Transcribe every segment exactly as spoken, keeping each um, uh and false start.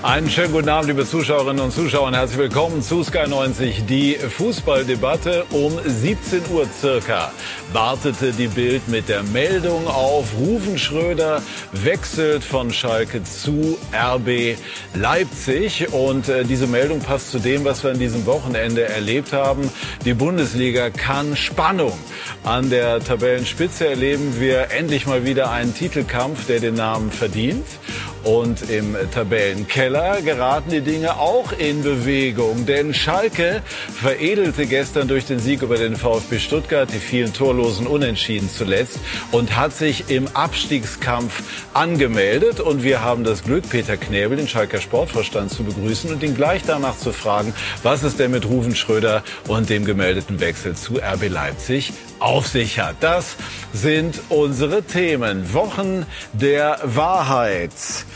Einen schönen guten Abend, liebe Zuschauerinnen und Zuschauer, und herzlich willkommen zu Sky neunzig. Die Fußballdebatte um siebzehn Uhr circa wartete die Bild mit der Meldung auf: Ruven Schröder wechselt von Schalke zu R B Leipzig. Und äh, diese Meldung passt zu dem, was wir an diesem Wochenende erlebt haben. Die Bundesliga kann Spannung. An der Tabellenspitze erleben wir endlich mal wieder einen Titelkampf, der den Namen verdient. Und im Tabellenkeller geraten die Dinge auch in Bewegung. Denn Schalke veredelte gestern durch den Sieg über den VfB Stuttgart die vielen torlosen Unentschieden zuletzt und hat sich im Abstiegskampf angemeldet. Und wir haben das Glück, Peter Knäbel, den Schalker Sportvorstand, zu begrüßen und ihn gleich danach zu fragen, was es denn mit Ruven Schröder und dem gemeldeten Wechsel zu R B Leipzig auf sich hat. Das sind unsere Themen. Wochen der Wahrheit.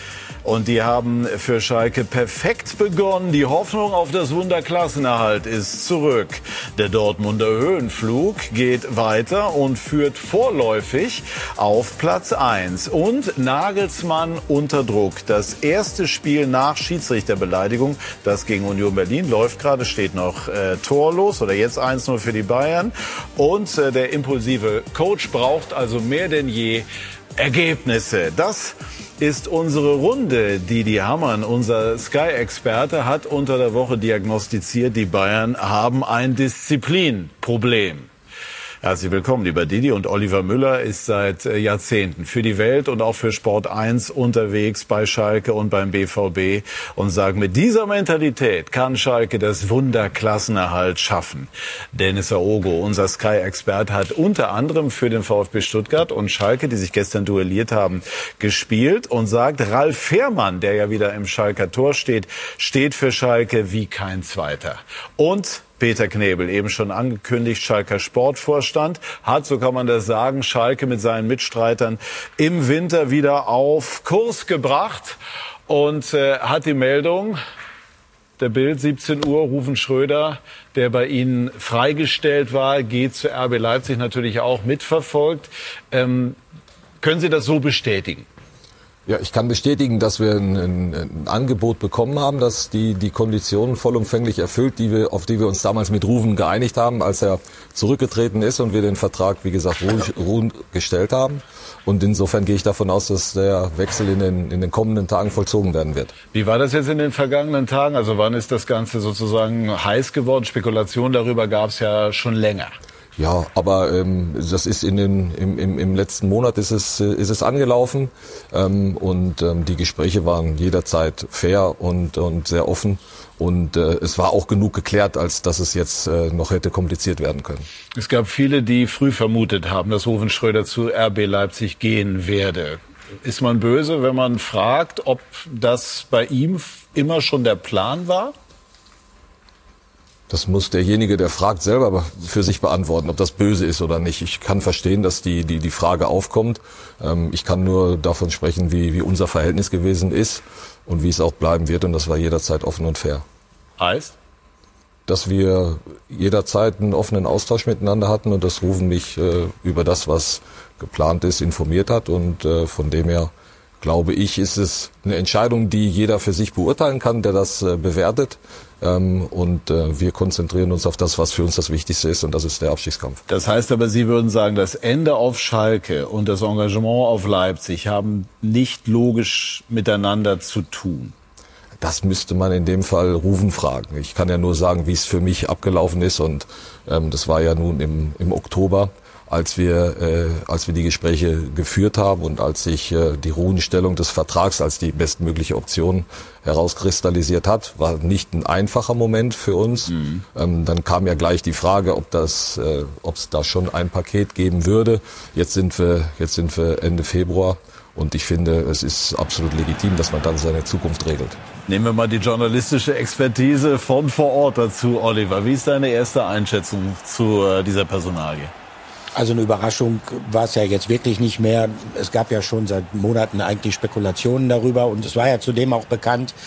Und die haben für Schalke perfekt begonnen. Die Hoffnung auf das Wunder Klassenerhalt ist zurück. Der Dortmunder Höhenflug geht weiter und führt vorläufig auf Platz eins. Und Nagelsmann unter Druck. Das erste Spiel nach Schiedsrichterbeleidigung, das gegen Union Berlin, läuft gerade, steht noch äh, torlos oder jetzt eins null für die Bayern. Und äh, der impulsive Coach braucht also mehr denn je Ergebnisse. Das ist unsere Runde. Didi Hamann, unser Sky-Experte, hat unter der Woche diagnostiziert, die Bayern haben ein Disziplinproblem. Herzlich willkommen, lieber Didi. Und Oliver Müller ist seit Jahrzehnten für die Welt und auch für Sport eins unterwegs bei Schalke und beim B V B und sagt, mit dieser Mentalität kann Schalke das Wunder Klassenerhalt schaffen. Dennis Aogo, unser Sky-Experte, hat unter anderem für den VfB Stuttgart und Schalke, die sich gestern duelliert haben, gespielt und sagt, Ralf Fährmann, der ja wieder im Schalker Tor steht, steht für Schalke wie kein Zweiter. Und Peter Knäbel, eben schon angekündigt, Schalker Sportvorstand, hat, so kann man das sagen, Schalke mit seinen Mitstreitern im Winter wieder auf Kurs gebracht und äh, hat die Meldung, der Bild, siebzehn Uhr, Ruven Schröder, der bei Ihnen freigestellt war, geht zu R B Leipzig, natürlich auch mitverfolgt. Ähm, können Sie das so bestätigen? Ja, ich kann bestätigen, dass wir ein, ein, ein Angebot bekommen haben, das die die Konditionen vollumfänglich erfüllt, die wir, auf die wir uns damals mit Ruven geeinigt haben, als er zurückgetreten ist und wir den Vertrag, wie gesagt, ruhig, ruhend gestellt haben. Und insofern gehe ich davon aus, dass der Wechsel in den, in den kommenden Tagen vollzogen werden wird. Wie war das jetzt in den vergangenen Tagen? Also wann ist das Ganze sozusagen heiß geworden? Spekulationen darüber gab es ja schon länger. Ja, aber ähm, das ist in den im, im, im letzten Monat ist es ist es angelaufen ähm, und ähm, die Gespräche waren jederzeit fair und und sehr offen und äh, es war auch genug geklärt, als dass es jetzt äh, noch hätte kompliziert werden können. Es gab viele, die früh vermutet haben, dass Ruven Schröder zu R B Leipzig gehen werde. Ist man böse, wenn man fragt, ob das bei ihm immer schon der Plan war? Das muss derjenige, der fragt, selber für sich beantworten, ob das böse ist oder nicht. Ich kann verstehen, dass die die die Frage aufkommt. Ähm, ich kann nur davon sprechen, wie wie unser Verhältnis gewesen ist und wie es auch bleiben wird. Und das war jederzeit offen und fair. Heißt? Dass wir jederzeit einen offenen Austausch miteinander hatten und dass Ruven mich äh, über das, was geplant ist, informiert hat. Und äh, von dem her, glaube ich, ist es eine Entscheidung, die jeder für sich beurteilen kann, der das äh, bewertet. Ähm, und äh, wir konzentrieren uns auf das, was für uns das Wichtigste ist, und das ist der Abstiegskampf. Das heißt aber, Sie würden sagen, das Ende auf Schalke und das Engagement auf Leipzig haben nicht logisch miteinander zu tun. Das müsste man in dem Fall Ruven fragen. Ich kann ja nur sagen, wie es für mich abgelaufen ist, und ähm, das war ja nun im, im Oktober, als wir äh, als wir die Gespräche geführt haben und als sich äh, die Ruhestellung des Vertrags als die bestmögliche Option herauskristallisiert hat, war nicht ein einfacher Moment für uns. Mhm. Ähm, dann kam ja gleich die Frage, ob das äh, ob es da schon ein Paket geben würde. Jetzt sind wir jetzt sind wir Ende Februar. Und ich finde, es ist absolut legitim, dass man dann seine Zukunft regelt. Nehmen wir mal die journalistische Expertise von vor Ort dazu, Oliver. Wie ist deine erste Einschätzung zu äh, dieser Personalie? Also eine Überraschung war es ja jetzt wirklich nicht mehr. Es gab ja schon seit Monaten eigentlich Spekulationen darüber. Und es war ja zudem auch bekannt,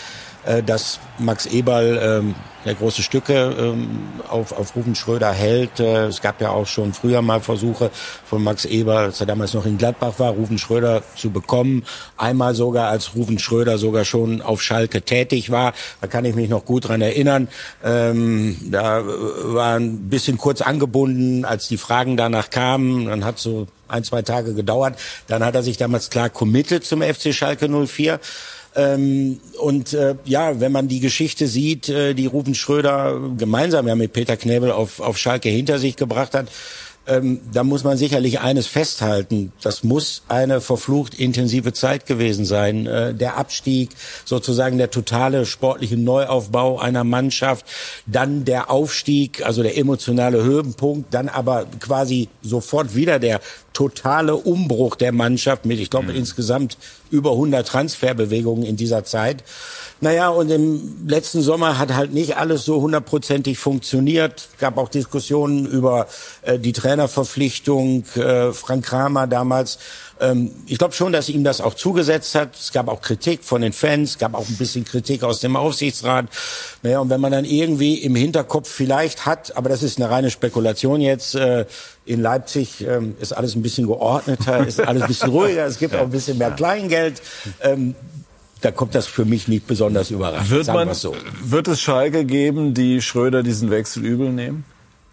äh, dass Max Eberl ähm, ja, große Stücke ähm, auf, auf Ruven Schröder hält. Äh, es gab ja auch schon früher mal Versuche von Max Eberl, als er damals noch in Gladbach war, Ruven Schröder zu bekommen. Einmal sogar, als Ruven Schröder sogar schon auf Schalke tätig war. Da kann ich mich noch gut dran erinnern. Ähm, da war ein bisschen kurz angebunden, als die Fragen danach kamen. Dann hat so ein, zwei Tage gedauert. Dann hat er sich damals klar committed zum F C Schalke null vier. Ähm, und äh, ja, wenn man die Geschichte sieht, äh, die Ruven Schröder gemeinsam ja mit Peter Knebel auf, auf Schalke hinter sich gebracht hat, ähm, da muss man sicherlich eines festhalten. Das muss eine verflucht intensive Zeit gewesen sein. Äh, der Abstieg, sozusagen der totale sportliche Neuaufbau einer Mannschaft, dann der Aufstieg, also der emotionale Höhepunkt, dann aber quasi sofort wieder der totale Umbruch der Mannschaft mit, ich glaube, mhm. insgesamt über hundert Transferbewegungen in dieser Zeit. Naja, und im letzten Sommer hat halt nicht alles so hundertprozentig funktioniert. Es gab auch Diskussionen über äh, die Trainerverpflichtung, äh, Frank Kramer damals. Ähm, ich glaube schon, dass ihm das auch zugesetzt hat. Es gab auch Kritik von den Fans, es gab auch ein bisschen Kritik aus dem Aufsichtsrat. Naja, und wenn man dann irgendwie im Hinterkopf vielleicht hat, aber das ist eine reine Spekulation jetzt, äh, in Leipzig ähm, ist alles ein bisschen geordneter, ist alles ein bisschen ruhiger, es gibt auch ein bisschen mehr Kleingeld. Ähm, Da kommt das für mich nicht besonders überraschend. Wird, man, so. wird es Schalke geben, die Schröder diesen Wechsel übel nehmen?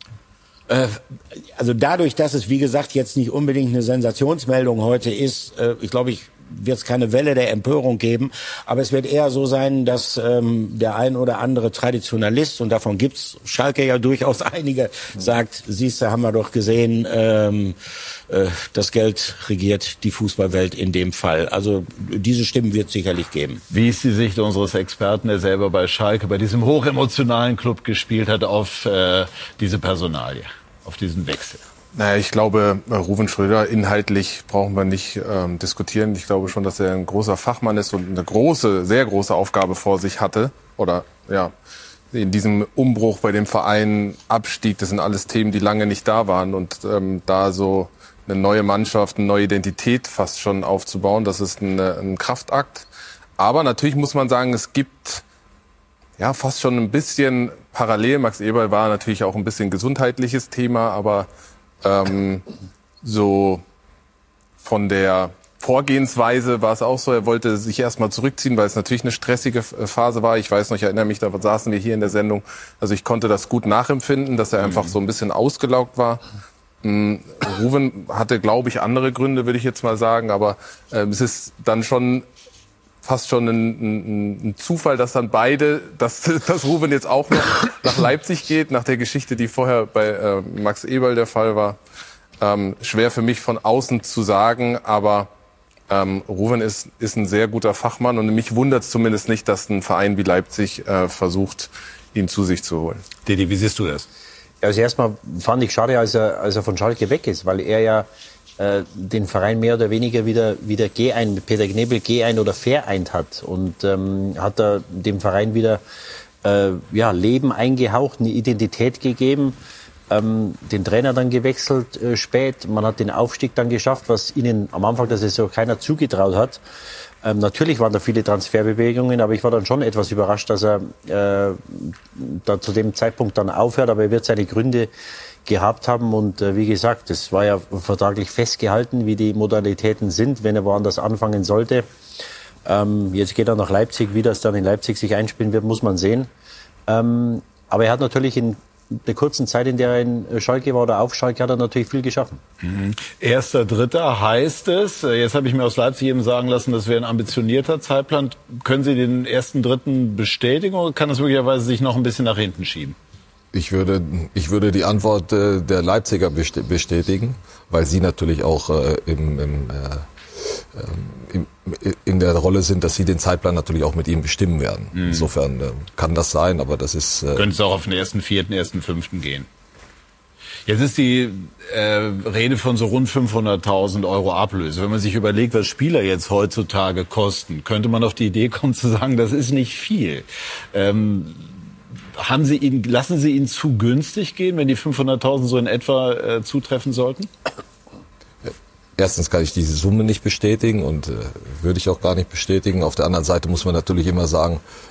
Äh, also dadurch, dass es, wie gesagt, jetzt nicht unbedingt eine Sensationsmeldung heute ist, äh, ich glaube, ich wird es keine Welle der Empörung geben, aber es wird eher so sein, dass ähm, der ein oder andere Traditionalist, und davon gibt's Schalke ja durchaus einige, sagt, siehste, haben wir doch gesehen, ähm, äh, das Geld regiert die Fußballwelt in dem Fall. Also diese Stimmen wird es sicherlich geben. Wie ist die Sicht unseres Experten, der selber bei Schalke, bei diesem hochemotionalen Club gespielt hat, auf äh, diese Personalie, auf diesen Wechsel? Naja, ich glaube, Ruven Schröder, inhaltlich brauchen wir nicht ähm, diskutieren. Ich glaube schon, dass er ein großer Fachmann ist und eine große, sehr große Aufgabe vor sich hatte. Oder ja, in diesem Umbruch bei dem Verein, Abstieg, das sind alles Themen, die lange nicht da waren. Und ähm, da so eine neue Mannschaft, eine neue Identität fast schon aufzubauen, das ist ein, ein Kraftakt. Aber natürlich muss man sagen, es gibt ja fast schon ein bisschen parallel. Max Eberl war natürlich auch ein bisschen gesundheitliches Thema, aber Ähm, so von der Vorgehensweise war es auch so, er wollte sich erstmal zurückziehen, weil es natürlich eine stressige Phase war. Ich weiß noch, ich erinnere mich, da saßen wir hier in der Sendung. Also ich konnte das gut nachempfinden, dass er einfach so ein bisschen ausgelaugt war. Ähm, Ruven hatte, glaube ich, andere Gründe, würde ich jetzt mal sagen, aber äh, es ist dann schon fast schon ein, ein, ein Zufall, dass dann beide, dass, dass Ruven jetzt auch noch nach Leipzig geht, nach der Geschichte, die vorher bei äh, Max Eberl der Fall war. Ähm, schwer für mich von außen zu sagen, aber ähm, Ruven ist, ist ein sehr guter Fachmann und mich wundert es zumindest nicht, dass ein Verein wie Leipzig äh, versucht, ihn zu sich zu holen. Didi, wie siehst du das? Also erstmal fand ich schade, als er, als er von Schalke weg ist, weil er ja den Verein mehr oder weniger wieder, wieder geeint, Peter Knebel geeint oder vereint hat und ähm, hat da dem Verein wieder äh, ja, Leben eingehaucht, eine Identität gegeben, ähm, den Trainer dann gewechselt äh, spät, man hat den Aufstieg dann geschafft, was ihnen am Anfang der Saison keiner zugetraut hat. Ähm, natürlich waren da viele Transferbewegungen, aber ich war dann schon etwas überrascht, dass er äh, da zu dem Zeitpunkt dann aufhört, aber er wird seine Gründe gehabt haben und äh, wie gesagt, es war ja vertraglich festgehalten, wie die Modalitäten sind, wenn er woanders anfangen sollte. Ähm, jetzt geht er nach Leipzig, wie das dann in Leipzig sich einspielen wird, muss man sehen. Ähm, aber er hat natürlich in der kurzen Zeit, in der er in Schalke war oder auf Schalke, hat er natürlich viel geschaffen. Mhm. Erster Dritter heißt es, jetzt habe ich mir aus Leipzig eben sagen lassen, das wäre ein ambitionierter Zeitplan. Können Sie den ersten Dritten bestätigen oder kann das möglicherweise sich noch ein bisschen nach hinten schieben? Ich würde, ich würde die Antwort äh, der Leipziger bestätigen, weil sie natürlich auch äh, im, im, äh, im, in der Rolle sind, dass sie den Zeitplan natürlich auch mit ihm bestimmen werden. Mhm. Insofern äh, kann das sein, aber das ist... Äh, könnte es auch auf den ersten Vierten, ersten Fünften gehen. Jetzt ist die äh, Rede von so rund fünfhunderttausend Euro Ablöse. Wenn man sich überlegt, was Spieler jetzt heutzutage kosten, könnte man auf die Idee kommen zu sagen, das ist nicht viel. Ähm, Haben Sie ihn, lassen Sie ihn zu günstig gehen, wenn die fünfhunderttausend so in etwa äh, zutreffen sollten? Erstens kann ich diese Summe nicht bestätigen und äh, würde ich auch gar nicht bestätigen. Auf der anderen Seite muss man natürlich immer sagen,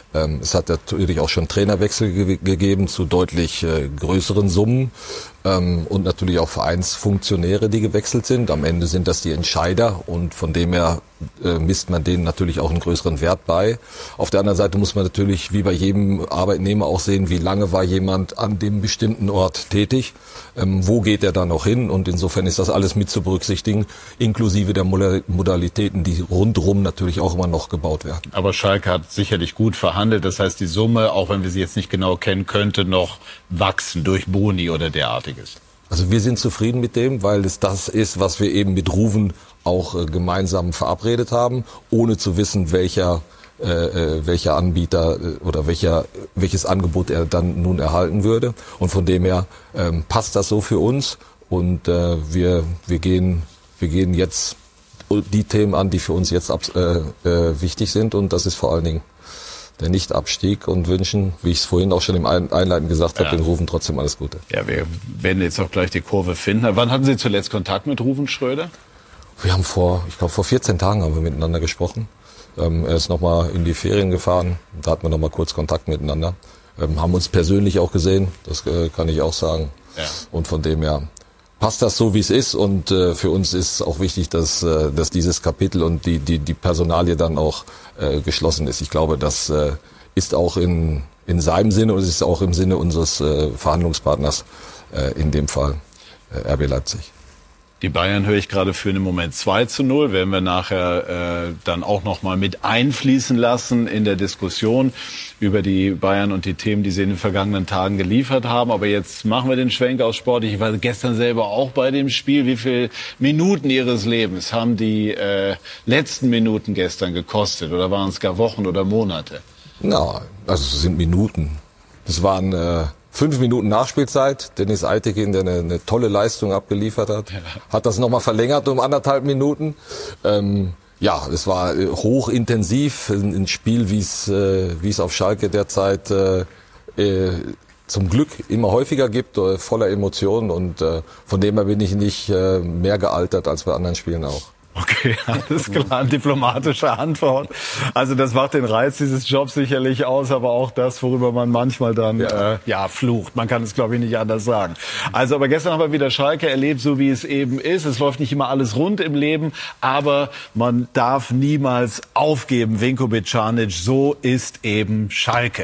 Ähm, es hat natürlich auch schon Trainerwechsel ge- gegeben zu deutlich äh, größeren Summen ähm, und natürlich auch Vereinsfunktionäre, die gewechselt sind. Am Ende sind das die Entscheider und von dem her äh, misst man denen natürlich auch einen größeren Wert bei. Auf der anderen Seite muss man natürlich wie bei jedem Arbeitnehmer auch sehen, wie lange war jemand an dem bestimmten Ort tätig, ähm, wo geht er dann noch hin, und insofern ist das alles mit zu berücksichtigen, inklusive der Modalitäten, die rundherum natürlich auch immer noch gebaut werden. Aber Schalke hat sicherlich gut verhandelt, das heißt, die Summe, auch wenn wir sie jetzt nicht genau kennen, könnte noch wachsen durch Boni oder derartiges. Also wir sind zufrieden mit dem, weil es das ist, was wir eben mit Ruven auch äh, gemeinsam verabredet haben, ohne zu wissen, welcher äh, welcher Anbieter äh, oder welcher welches Angebot er dann nun erhalten würde. Und von dem her ähm, passt das so für uns, und äh, wir wir gehen wir gehen jetzt die Themen an, die für uns jetzt ab, äh, äh, wichtig sind, und das ist vor allen Dingen der Nichtabstieg, und wünschen, wie ich es vorhin auch schon im Einleiten gesagt habe, ja. den Ruven trotzdem alles Gute. Ja, wir werden jetzt auch gleich die Kurve finden. Wann hatten Sie zuletzt Kontakt mit Ruven Schröder? Wir haben vor, ich glaube vor vierzehn Tagen haben wir miteinander gesprochen. Ähm, er ist nochmal in die Ferien gefahren, da hatten wir nochmal kurz Kontakt miteinander. Ähm, haben uns persönlich auch gesehen, das äh, kann ich auch sagen. Ja. Und von dem her passt das so, wie es ist, und äh, für uns ist auch wichtig, dass äh, dass dieses Kapitel und die die die Personalie dann auch äh, geschlossen ist. Ich glaube, das äh, ist auch in in seinem Sinne, und es ist auch im Sinne unseres äh, Verhandlungspartners, äh, in dem Fall äh, R B Leipzig. Die Bayern höre ich gerade für einen Moment zwei zu null, werden wir nachher äh, dann auch noch mal mit einfließen lassen in der Diskussion über die Bayern und die Themen, die sie in den vergangenen Tagen geliefert haben. Aber jetzt machen wir den Schwenk aus Sport. Ich war gestern selber auch bei dem Spiel. Wie viele Minuten Ihres Lebens haben die äh, letzten Minuten gestern gekostet? Oder waren es gar Wochen oder Monate? Na, also es sind Minuten. Das waren äh, fünf Minuten Nachspielzeit. Dennis Eitekin, der eine, eine tolle Leistung abgeliefert hat, ja. hat das nochmal verlängert um anderthalb Minuten. Ähm, Ja, es war äh, hochintensiv, ein, ein Spiel, wie es äh, wie es auf Schalke derzeit äh, äh, zum Glück immer häufiger gibt, äh, voller Emotionen, und äh, von dem her bin ich nicht äh, mehr gealtert als bei anderen Spielen auch. Okay, alles klar, diplomatische Antwort. Also das macht den Reiz dieses Jobs sicherlich aus, aber auch das, worüber man manchmal dann ja, äh, ja flucht. Man kann es, glaube ich, nicht anders sagen. Also, aber gestern haben wir wieder Schalke erlebt, so wie es eben ist. Es läuft nicht immer alles rund im Leben, aber man darf niemals aufgeben. Vinko Bicanic, so ist eben Schalke.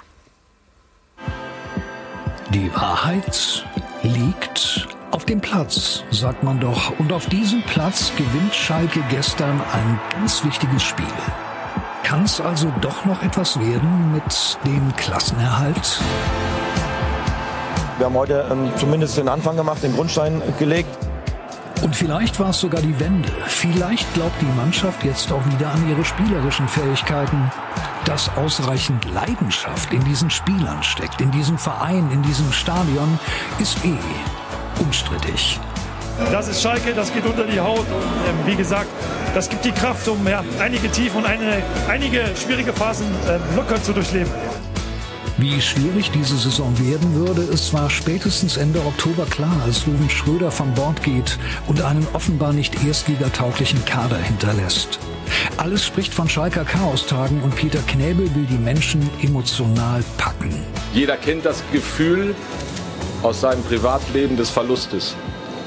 Die Wahrheit liegt auf dem Platz, sagt man doch. Und auf diesem Platz gewinnt Schalke gestern ein ganz wichtiges Spiel. Kann es also doch noch etwas werden mit dem Klassenerhalt? Wir haben heute ähm, zumindest den Anfang gemacht, den Grundstein gelegt. Und vielleicht war es sogar die Wende. Vielleicht glaubt die Mannschaft jetzt auch wieder an ihre spielerischen Fähigkeiten. Dass ausreichend Leidenschaft in diesen Spielern steckt, in diesem Verein, in diesem Stadion, ist eh unstrittig. Das ist Schalke, das geht unter die Haut. Und äh, wie gesagt, das gibt die Kraft, um ja, einige Tief und eine, einige schwierige Phasen äh, locker zu durchleben. Wie schwierig diese Saison werden würde, es war spätestens Ende Oktober klar, als Ruven Schröder von Bord geht und einen offenbar nicht erstligatauglichen Kader hinterlässt. Alles spricht von Schalker Chaostagen, und Peter Knäbel will die Menschen emotional packen. Jeder kennt das Gefühl aus seinem Privatleben des Verlustes.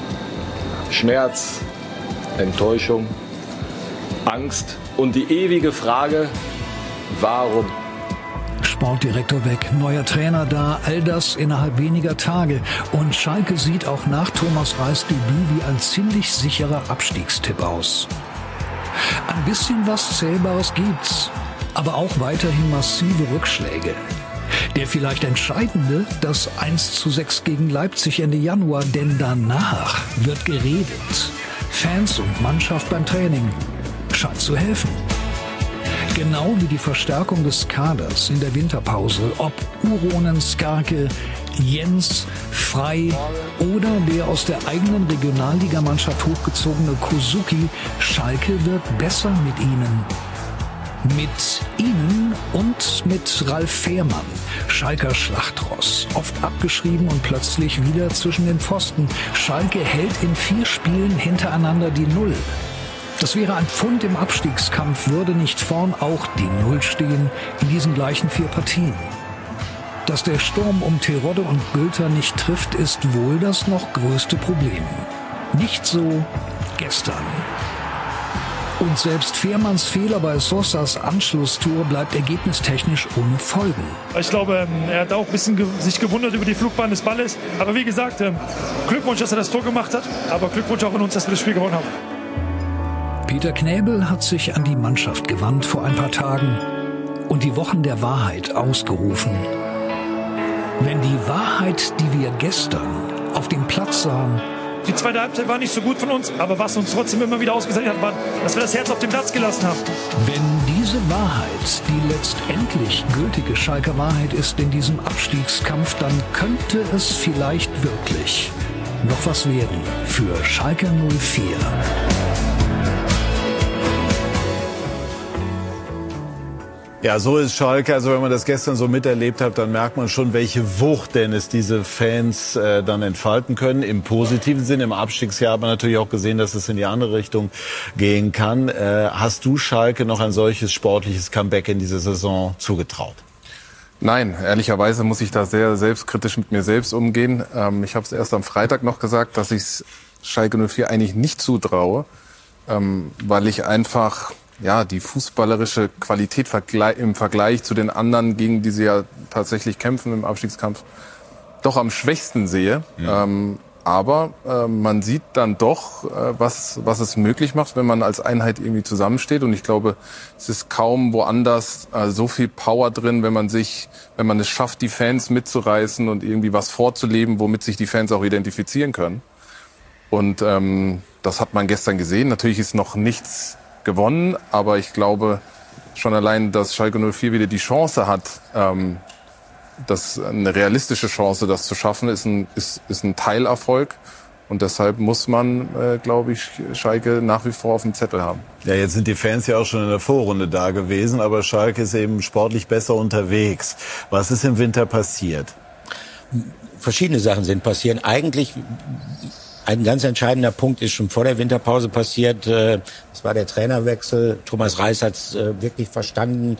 Schmerz, Enttäuschung, Angst und die ewige Frage, warum? Sportdirektor weg, neuer Trainer da, all das innerhalb weniger Tage. Und Schalke sieht auch nach Thomas Reis Debüt wie ein ziemlich sicherer Abstiegstipp aus. Ein bisschen was Zählbares gibt's, aber auch weiterhin massive Rückschläge. Der vielleicht entscheidende, das eins zu sechs gegen Leipzig Ende Januar, denn danach wird geredet. Fans und Mannschaft beim Training scheint zu helfen. Genau wie die Verstärkung des Kaders in der Winterpause, ob Uronen, Skarke, Jens, Frei oder der aus der eigenen Regionalligamannschaft hochgezogene Kozuki, Schalke wird besser mit ihnen. Mit ihnen und mit Ralf Fährmann, Schalker Schlachtross, oft abgeschrieben und plötzlich wieder zwischen den Pfosten. Schalke hält in vier Spielen hintereinander die Null. Das wäre ein Pfund im Abstiegskampf, würde nicht vorn auch die Null stehen in diesen gleichen vier Partien. Dass der Sturm um Terodde und Bülter nicht trifft, ist wohl das noch größte Problem. Nicht so gestern. Und selbst Fehrmanns Fehler bei Sosas Anschlusstor bleibt ergebnistechnisch ohne Folgen. Ich glaube, er hat auch ein bisschen sich gewundert über die Flugbahn des Balles. Aber wie gesagt, Glückwunsch, dass er das Tor gemacht hat. Aber Glückwunsch auch an uns, dass wir das Spiel gewonnen haben. Peter Knäbel hat sich an die Mannschaft gewandt vor ein paar Tagen und die Wochen der Wahrheit ausgerufen. Wenn die Wahrheit, die wir gestern auf dem Platz sahen, die zweite Halbzeit war nicht so gut von uns, aber was uns trotzdem immer wieder ausgezeichnet hat, war, dass wir das Herz auf dem Platz gelassen haben. Wenn diese Wahrheit die letztendlich gültige Schalker Wahrheit ist in diesem Abstiegskampf, dann könnte es vielleicht wirklich noch was werden für Schalke null vier. Ja, so ist Schalke. Also wenn man das gestern so miterlebt hat, dann merkt man schon, welche Wucht denn es diese Fans äh, dann entfalten können. Im positiven Sinn, im Abstiegsjahr hat man natürlich auch gesehen, dass es in die andere Richtung gehen kann. Äh, hast du Schalke noch ein solches sportliches Comeback in dieser Saison zugetraut? Nein, ehrlicherweise muss ich da sehr selbstkritisch mit mir selbst umgehen. Ähm, ich habe es erst am Freitag noch gesagt, dass ich es Schalke null vier eigentlich nicht zutraue, ähm, weil ich einfach ja die fußballerische Qualität im Vergleich zu den anderen, gegen die sie ja tatsächlich kämpfen im Abstiegskampf, doch am schwächsten sehe. Ja. Ähm, aber äh, man sieht dann doch, äh, was, was es möglich macht, wenn man als Einheit irgendwie zusammensteht. Und ich glaube, es ist kaum woanders äh, so viel Power drin, wenn man sich, wenn man es schafft, die Fans mitzureißen und irgendwie was vorzuleben, womit sich die Fans auch identifizieren können. Und ähm, das hat man gestern gesehen. Natürlich ist noch nichts gewonnen, aber ich glaube schon allein, dass Schalke null vier wieder die Chance hat, ähm, das eine realistische Chance, das zu schaffen, ist ein, ist, ist ein Teilerfolg. Und deshalb muss man, äh, glaube ich, Schalke nach wie vor auf dem Zettel haben. Ja, jetzt sind die Fans ja auch schon in der Vorrunde da gewesen, aber Schalke ist eben sportlich besser unterwegs. Was ist im Winter passiert? Verschiedene Sachen sind passiert. Eigentlich ein ganz entscheidender Punkt ist schon vor der Winterpause passiert. Das war der Trainerwechsel. Thomas Reis hat es wirklich verstanden,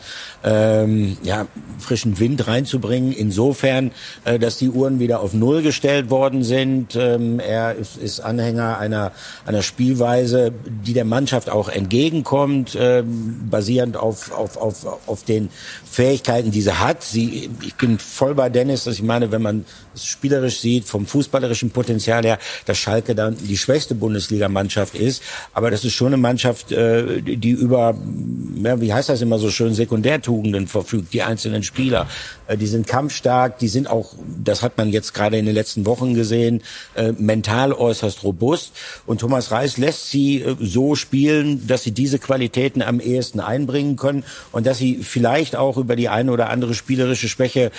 ähm, ja, frischen Wind reinzubringen. Insofern, äh, dass die Uhren wieder auf Null gestellt worden sind. Ähm, er ist, ist Anhänger einer, einer Spielweise, die der Mannschaft auch entgegenkommt, ähm, basierend auf, auf, auf, auf den Fähigkeiten, die sie hat. Sie, ich bin voll bei Dennis, dass ich meine, wenn man es spielerisch sieht, vom fußballerischen Potenzial her, dass Schalke dann die schwächste Bundesligamannschaft ist. Aber das ist schon eine Mannschaft, äh, die über, ja, wie heißt das immer so schön, Sekundärtugenden verfügt, die einzelnen Spieler. Äh, die sind kampfstark, die sind auch, das hat man jetzt gerade in den letzten Wochen gesehen, äh, mental äußerst robust. Und Thomas Reis lässt sie äh, so spielen, dass sie diese Qualitäten am ehesten einbringen können und dass sie vielleicht auch über die eine oder andere spielerische Schwäche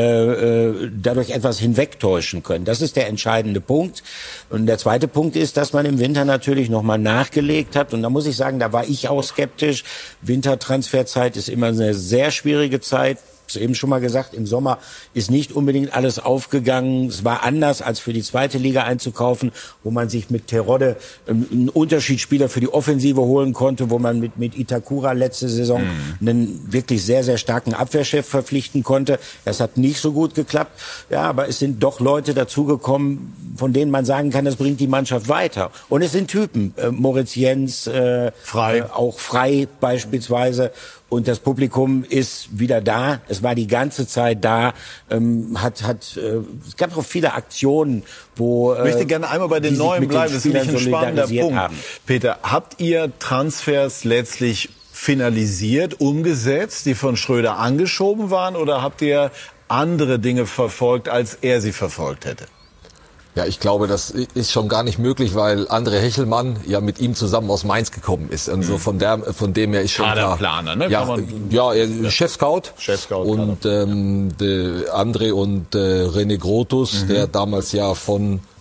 äh, äh, dadurch etwas hinwegtäuschen können. Das ist der entscheidende Punkt. Und der zweite Punkt ist, dass man im Winter natürlich nochmal nachgelegt hat. Und da muss ich sagen, da war ich auch skeptisch. Wintertransferzeit ist immer eine sehr schwierige Zeit. Ich habe eben schon mal gesagt, im Sommer ist nicht unbedingt alles aufgegangen. Es war anders, als für die zweite Liga einzukaufen, wo man sich mit Terodde einen Unterschiedsspieler für die Offensive holen konnte, wo man mit, mit Itakura letzte Saison mhm. einen wirklich sehr, sehr starken Abwehrchef verpflichten konnte. Das hat nicht so gut geklappt. Ja, aber es sind doch Leute dazugekommen, von denen man sagen kann, das bringt die Mannschaft weiter. Und es sind Typen, äh, Moritz Jens, äh, Frei. Äh, auch Frei beispielsweise. Und das Publikum ist wieder da. Es war die ganze Zeit da. Ähm, hat, hat, äh, es gab auch viele Aktionen, wo äh, ich möchte gerne einmal bei den Neuen bleiben. Das ist nämlich ein spannender Punkt. Haben. Peter, habt ihr Transfers letztlich finalisiert, umgesetzt, die von Schröder angeschoben waren, oder habt ihr andere Dinge verfolgt, als er sie verfolgt hätte? Ja, ich glaube, das ist schon gar nicht möglich, weil André Hechelmann ja mit ihm zusammen aus Mainz gekommen ist. Und so von der, von dem her ist schon klar. Planer, ne? Ja, ja, er, Chef-Scout. Chef-Scout. Und ähm, der André und äh, René Grotus, mhm. der damals ja von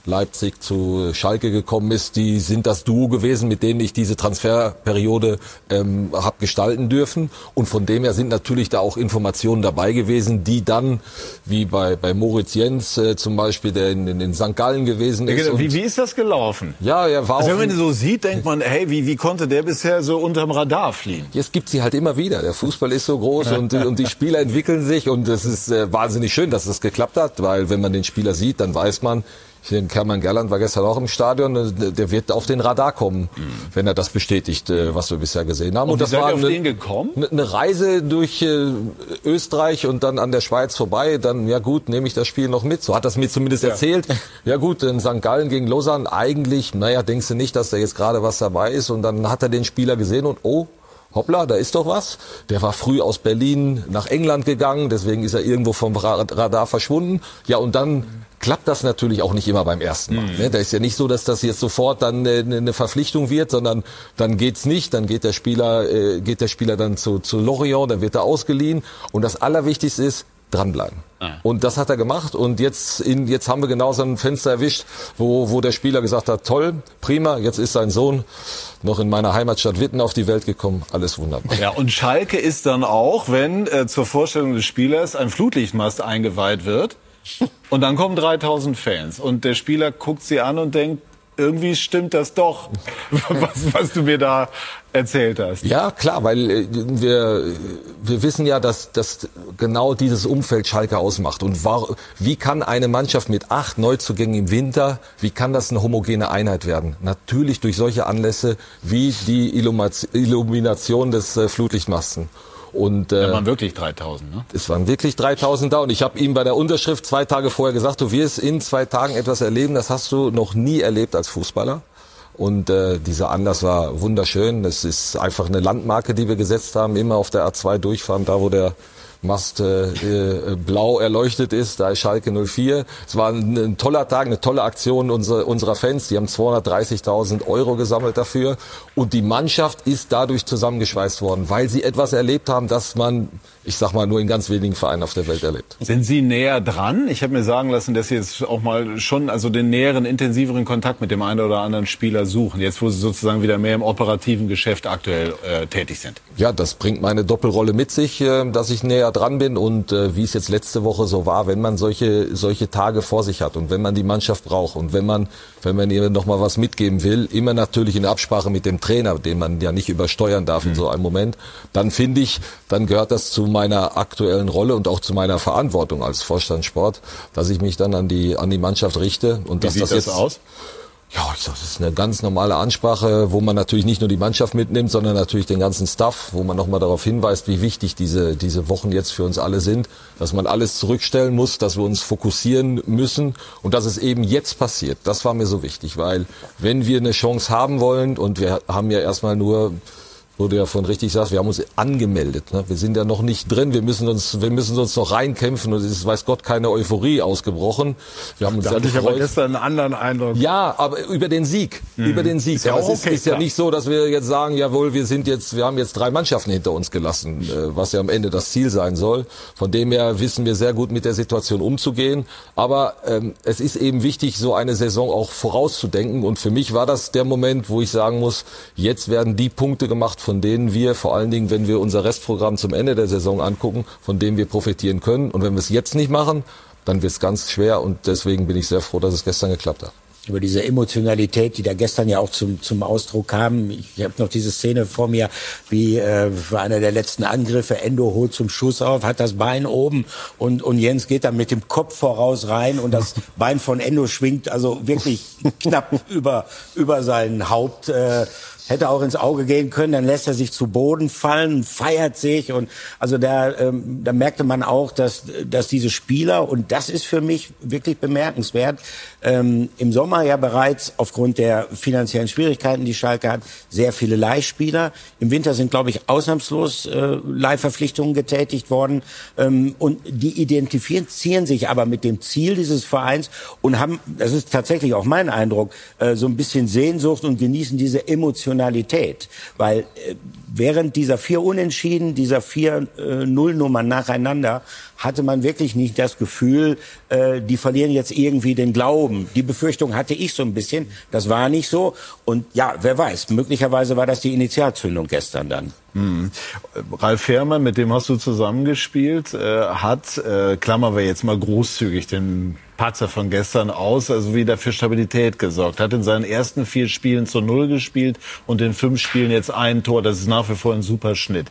Leipzig zu Schalke gekommen ist, die sind das Duo gewesen, mit denen ich diese Transferperiode ähm, habe gestalten dürfen. Und von dem her sind natürlich da auch Informationen dabei gewesen, die dann, wie bei bei Moritz Jens äh, zum Beispiel, der in, in, in Sankt Gallen gewesen ist. Ja, wie, wie ist das gelaufen? Ja, er war also auch... wenn man so sieht, denkt man, hey, wie, wie konnte der bisher so unterm Radar fliegen? Jetzt gibt sie halt immer wieder. Der Fußball ist so groß und, und die Spieler entwickeln sich. Und es ist äh, wahnsinnig schön, dass das geklappt hat, weil wenn man den Spieler sieht, dann weiß man, Kerman Gerland war gestern auch im Stadion, der wird auf den Radar kommen, mhm. wenn er das bestätigt, was wir bisher gesehen haben. Und, und das war eine, auf den gekommen? eine Reise durch äh, Österreich und dann an der Schweiz vorbei. Dann, ja gut, nehme ich das Spiel noch mit. So hat das mir zumindest ja. erzählt. Ja gut, in Sankt Gallen gegen Lausanne, eigentlich, naja, denkst du nicht, dass da jetzt gerade was dabei ist. Und dann hat er den Spieler gesehen und oh, hoppla, da ist doch was. Der war früh aus Berlin nach England gegangen, deswegen ist er irgendwo vom Radar verschwunden. Ja, und dann klappt das natürlich auch nicht immer beim ersten Mal. Mhm. Da ist ja nicht so, dass das jetzt sofort dann eine Verpflichtung wird, sondern dann geht's nicht. Dann geht der Spieler, äh, geht der Spieler dann zu, zu Lorient, dann wird er ausgeliehen. Und das Allerwichtigste ist, dranbleiben. Ah. Und das hat er gemacht. Und jetzt, in, jetzt haben wir genau so ein Fenster erwischt, wo, wo der Spieler gesagt hat, toll, prima, jetzt ist sein Sohn noch in meiner Heimatstadt Witten auf die Welt gekommen. Alles wunderbar. Ja, und Schalke ist dann auch, wenn äh, zur Vorstellung des Spielers ein Flutlichtmast eingeweiht wird und dann kommen dreitausend Fans und der Spieler guckt sie an und denkt, irgendwie stimmt das doch, was, was du mir da erzählt hast. Ja, klar, weil äh, wir wir wissen ja, dass dass genau dieses Umfeld Schalke ausmacht. Und war, wie kann eine Mannschaft mit acht Neuzugängen im Winter, wie kann das eine homogene Einheit werden? Natürlich durch solche Anlässe wie die Illumination des äh, Flutlichtmasten. Und, äh, da waren wirklich dreitausend, ne? Es waren wirklich dreitausend da. Und ich habe ihm bei der Unterschrift zwei Tage vorher gesagt, du wirst in zwei Tagen etwas erleben, das hast du noch nie erlebt als Fußballer. Und äh, dieser Anlass war wunderschön. Das ist einfach eine Landmarke, die wir gesetzt haben, immer auf der A zwei durchfahren, da wo der Mast äh, äh, blau erleuchtet ist, da ist Schalke null vier. Es war ein, ein toller Tag, eine tolle Aktion unserer, unserer Fans. Die haben zweihundertdreißigtausend Euro gesammelt dafür. Und die Mannschaft ist dadurch zusammengeschweißt worden, weil sie etwas erlebt haben, das man, ich sag mal, nur in ganz wenigen Vereinen auf der Welt erlebt. Sind Sie näher dran? Ich habe mir sagen lassen, dass Sie jetzt auch mal schon also den näheren, intensiveren Kontakt mit dem einen oder anderen Spieler suchen. Jetzt, wo Sie sozusagen wieder mehr im operativen Geschäft aktuell äh, tätig sind. Ja, das bringt meine Doppelrolle mit sich, äh, dass ich näher dran bin und äh, wie es jetzt letzte Woche so war, wenn man solche solche Tage vor sich hat und wenn man die Mannschaft braucht und wenn man wenn man ihr noch mal was mitgeben will, immer natürlich in Absprache mit dem Trainer, den man ja nicht übersteuern darf mhm. in so einem Moment, dann finde ich, dann gehört das zu meiner aktuellen Rolle und auch zu meiner Verantwortung als Vorstand Sport, dass ich mich dann an die an die Mannschaft richte und wie dass sieht das das jetzt aus? Ja, ich sag, das ist eine ganz normale Ansprache, wo man natürlich nicht nur die Mannschaft mitnimmt, sondern natürlich den ganzen Staff, wo man nochmal darauf hinweist, wie wichtig diese diese Wochen jetzt für uns alle sind, dass man alles zurückstellen muss, dass wir uns fokussieren müssen und dass es eben jetzt passiert. Das war mir so wichtig, weil wenn wir eine Chance haben wollen und wir haben ja erstmal nur, wo du ja vorhin richtig sagst, wir haben uns angemeldet. Ne? Wir sind ja noch nicht drin, wir müssen uns wir müssen uns noch reinkämpfen und es ist, weiß Gott, keine Euphorie ausgebrochen. Wir haben uns da ja hatte ich gefreut. aber gestern einen anderen Eindruck. Ja, aber über den Sieg, mhm. über den Sieg. Ist ja aber auch es ist, okay, ist ja klar. nicht so, dass wir jetzt sagen, jawohl, wir sind jetzt, wir haben jetzt drei Mannschaften hinter uns gelassen, was ja am Ende das Ziel sein soll. Von dem her wissen wir sehr gut mit der Situation umzugehen. Aber ähm, es ist eben wichtig, so eine Saison auch vorauszudenken. Und für mich war das der Moment, wo ich sagen muss, jetzt werden die Punkte gemacht, von denen wir vor allen Dingen, wenn wir unser Restprogramm zum Ende der Saison angucken, von dem wir profitieren können. Und wenn wir es jetzt nicht machen, dann wird es ganz schwer. Und deswegen bin ich sehr froh, dass es gestern geklappt hat. Über diese Emotionalität, die da gestern ja auch zum zum Ausdruck kam. Ich habe noch diese Szene vor mir, wie äh, für einer der letzten Angriffe, Endo holt zum Schuss auf, hat das Bein oben und und Jens geht dann mit dem Kopf voraus rein und das Bein von Endo schwingt also wirklich knapp über über sein Haupt. Äh, Hätte auch ins Auge gehen können, dann lässt er sich zu Boden fallen, feiert sich und also da, ähm, da merkte man auch, dass dass diese Spieler und das ist für mich wirklich bemerkenswert, ähm, im Sommer ja bereits aufgrund der finanziellen Schwierigkeiten, die Schalke hat, sehr viele Leihspieler. Im Winter sind, glaube ich, ausnahmslos äh, Leihverpflichtungen getätigt worden ähm, und die identifizieren sich aber mit dem Ziel dieses Vereins und haben, das ist tatsächlich auch mein Eindruck, äh, so ein bisschen Sehnsucht und genießen diese Emotionen, weil äh, während dieser vier Unentschieden, dieser vier äh, Nullnummern nacheinander, hatte man wirklich nicht das Gefühl, äh, die verlieren jetzt irgendwie den Glauben. Die Befürchtung hatte ich so ein bisschen. Das war nicht so. Und ja, wer weiß, möglicherweise war das die Initialzündung gestern dann. Hm. Ralf Fährmann, mit dem hast du zusammengespielt, äh, hat, äh, klammern wir jetzt mal großzügig den Patzer von gestern aus, also wieder für Stabilität gesorgt. Hat in seinen ersten vier Spielen zu Null gespielt und in fünf Spielen jetzt ein Tor. Das ist nach wie vor ein super Schnitt.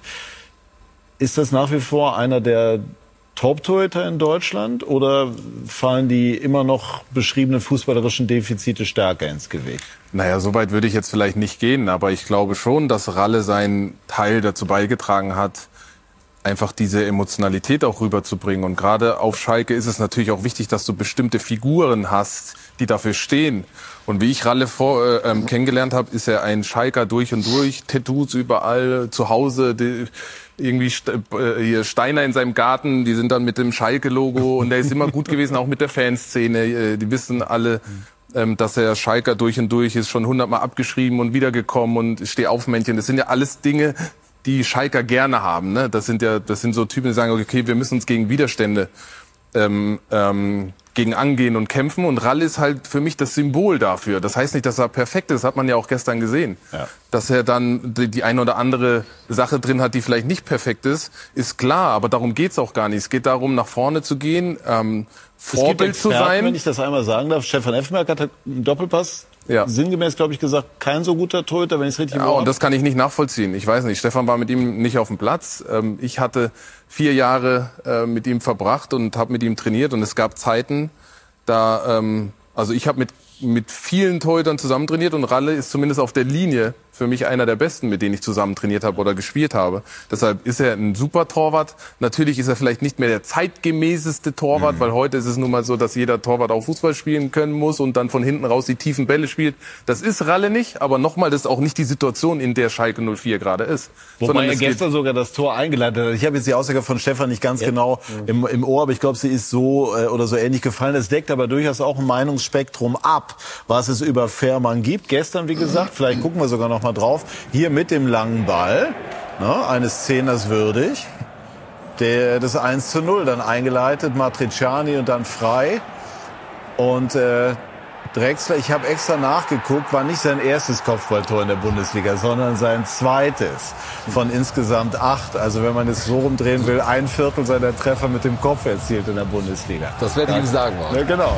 Ist das nach wie vor einer der Top-Torhüter in Deutschland oder fallen die immer noch beschriebenen fußballerischen Defizite stärker ins Gewicht? Naja, so weit würde ich jetzt vielleicht nicht gehen, aber ich glaube schon, dass Ralle seinen Teil dazu beigetragen hat, einfach diese Emotionalität auch rüberzubringen. Und gerade auf Schalke ist es natürlich auch wichtig, dass du bestimmte Figuren hast, die dafür stehen. Und wie ich Ralle vor, äh, ähm, kennengelernt habe, ist er ein Schalker durch und durch, Tattoos überall, zu Hause, die, irgendwie äh, hier Steiner in seinem Garten, die sind dann mit dem Schalke-Logo und der ist immer gut gewesen, auch mit der Fanszene. Äh, die wissen alle, ähm, dass er Schalker durch und durch ist, schon hundertmal abgeschrieben und wiedergekommen und Stehaufmännchen. Das sind ja alles Dinge, die Schalker gerne haben. Ne? Das sind ja, das sind so Typen, die sagen, okay, wir müssen uns gegen Widerstände ähm, ähm, gegen angehen und kämpfen. Und Ralle ist halt für mich das Symbol dafür. Das heißt nicht, dass er perfekt ist, hat man ja auch gestern gesehen. Ja. Dass er dann die, die eine oder andere Sache drin hat, die vielleicht nicht perfekt ist, ist klar. Aber darum geht's auch gar nicht. Es geht darum, nach vorne zu gehen, ähm, Vorbild zu sein. Wenn ich das einmal sagen darf, Stefan Effenberg hat einen Doppelpass. Ja. Sinngemäß, glaube ich, gesagt, kein so guter Torhüter, wenn ich es richtig Ja, und das kann ich nicht nachvollziehen. Ich weiß nicht, Stefan war mit ihm nicht auf dem Platz. Ich hatte vier Jahre mit ihm verbracht und habe mit ihm trainiert. Und es gab Zeiten, da, also ich habe mit mit vielen Torhütern zusammen trainiert und Ralle ist zumindest auf der Linie für mich einer der besten, mit denen ich zusammen trainiert habe oder gespielt habe. Deshalb ist er ein super Torwart. Natürlich ist er vielleicht nicht mehr der zeitgemäßeste Torwart, mhm. weil heute ist es nun mal so, dass jeder Torwart auch Fußball spielen können muss und dann von hinten raus die tiefen Bälle spielt. Das ist Ralle nicht, aber nochmal, das ist auch nicht die Situation, in der Schalke null vier gerade ist. Wobei er gestern sogar das Tor eingeleitet hat. Ich habe jetzt die Aussage von Stefan nicht ganz ja. genau im, im Ohr, aber ich glaube, sie ist so äh, oder so ähnlich gefallen. Es deckt aber durchaus auch ein Meinungsspektrum ab, was es über Fährmann gibt. Gestern, wie gesagt, vielleicht gucken wir sogar noch mal drauf, hier mit dem langen Ball, ne, eines Zehners würdig, der das eins zu null dann eingeleitet, Matriciani und dann frei. Und äh, Drexler, ich habe extra nachgeguckt, war nicht sein erstes Kopfballtor in der Bundesliga, sondern sein zweites von insgesamt acht. Also wenn man es so rumdrehen will, ein Viertel seiner Treffer mit dem Kopf erzielt in der Bundesliga. Das werde ich ihm sagen wollen. Ja, genau.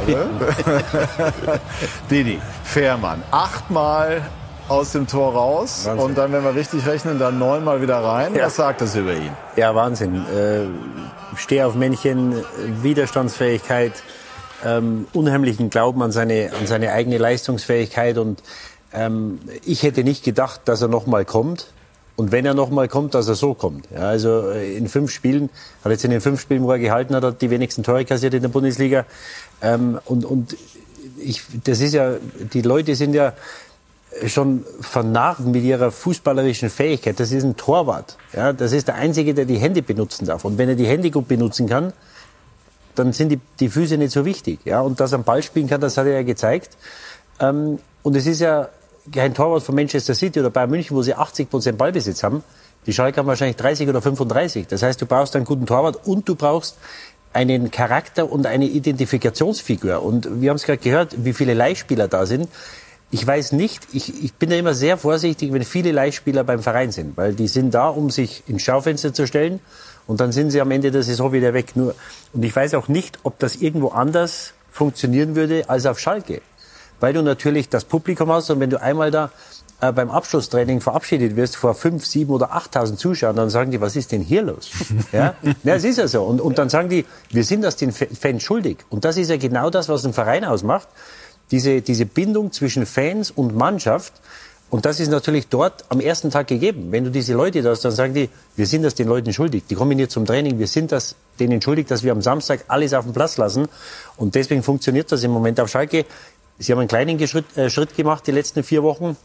Ne? Didi, Fährmann, achtmal aus dem Tor raus. Wahnsinn. Und dann, wenn wir richtig rechnen, dann neunmal wieder rein. Ja. Was sagt das über ihn? Ja, Wahnsinn. Äh, Steh auf Männchen, Widerstandsfähigkeit, ähm, unheimlichen Glauben an seine, an seine eigene Leistungsfähigkeit. Und ähm, ich hätte nicht gedacht, dass er noch mal kommt. Und wenn er noch mal kommt, dass er so kommt. Ja, also in fünf Spielen, hat jetzt in den fünf Spielen, wo er gehalten hat, hat die wenigsten Tore kassiert in der Bundesliga. Ähm, und und ich, das ist ja, die Leute sind ja schon vernarrt mit ihrer fußballerischen Fähigkeit. Das ist ein Torwart. Ja, das ist der Einzige, der die Hände benutzen darf. Und wenn er die Hände gut benutzen kann, dann sind die, die Füße nicht so wichtig. Ja, und dass er am Ball spielen kann, das hat er ja gezeigt. Ähm, und es ist ja kein Torwart von Manchester City oder Bayern München, wo sie achtzig Prozent Ballbesitz haben. Die Schalke haben wahrscheinlich dreißig oder fünfunddreißig. Das heißt, du brauchst einen guten Torwart und du brauchst einen Charakter und eine Identifikationsfigur. Und wir haben es gerade gehört, wie viele Leihspieler da sind. Ich weiß nicht, ich, ich bin da immer sehr vorsichtig, wenn viele Leihspieler beim Verein sind, weil die sind da, um sich ins Schaufenster zu stellen und dann sind sie am Ende der Saison wieder weg. Nur, und ich weiß auch nicht, ob das irgendwo anders funktionieren würde als auf Schalke, weil du natürlich das Publikum hast und wenn du einmal da äh, beim Abschlusstraining verabschiedet wirst vor fünf, sieben oder achttausend Zuschauern, dann sagen die, was ist denn hier los? Ja, ja, es ist ja so. Und, und dann sagen die, wir sind das den Fans schuldig. Und das ist ja genau das, was ein Verein ausmacht. Diese, diese Bindung zwischen Fans und Mannschaft. Und das ist natürlich dort am ersten Tag gegeben. Wenn du diese Leute da hast, dann sagen die, wir sind das den Leuten schuldig. Die kommen hier zum Training, wir sind das denen schuldig, dass wir am Samstag alles auf den Platz lassen. Und deswegen funktioniert das im Moment auf Schalke. Sie haben einen kleinen Schritt, äh, Schritt gemacht die letzten vier Wochen.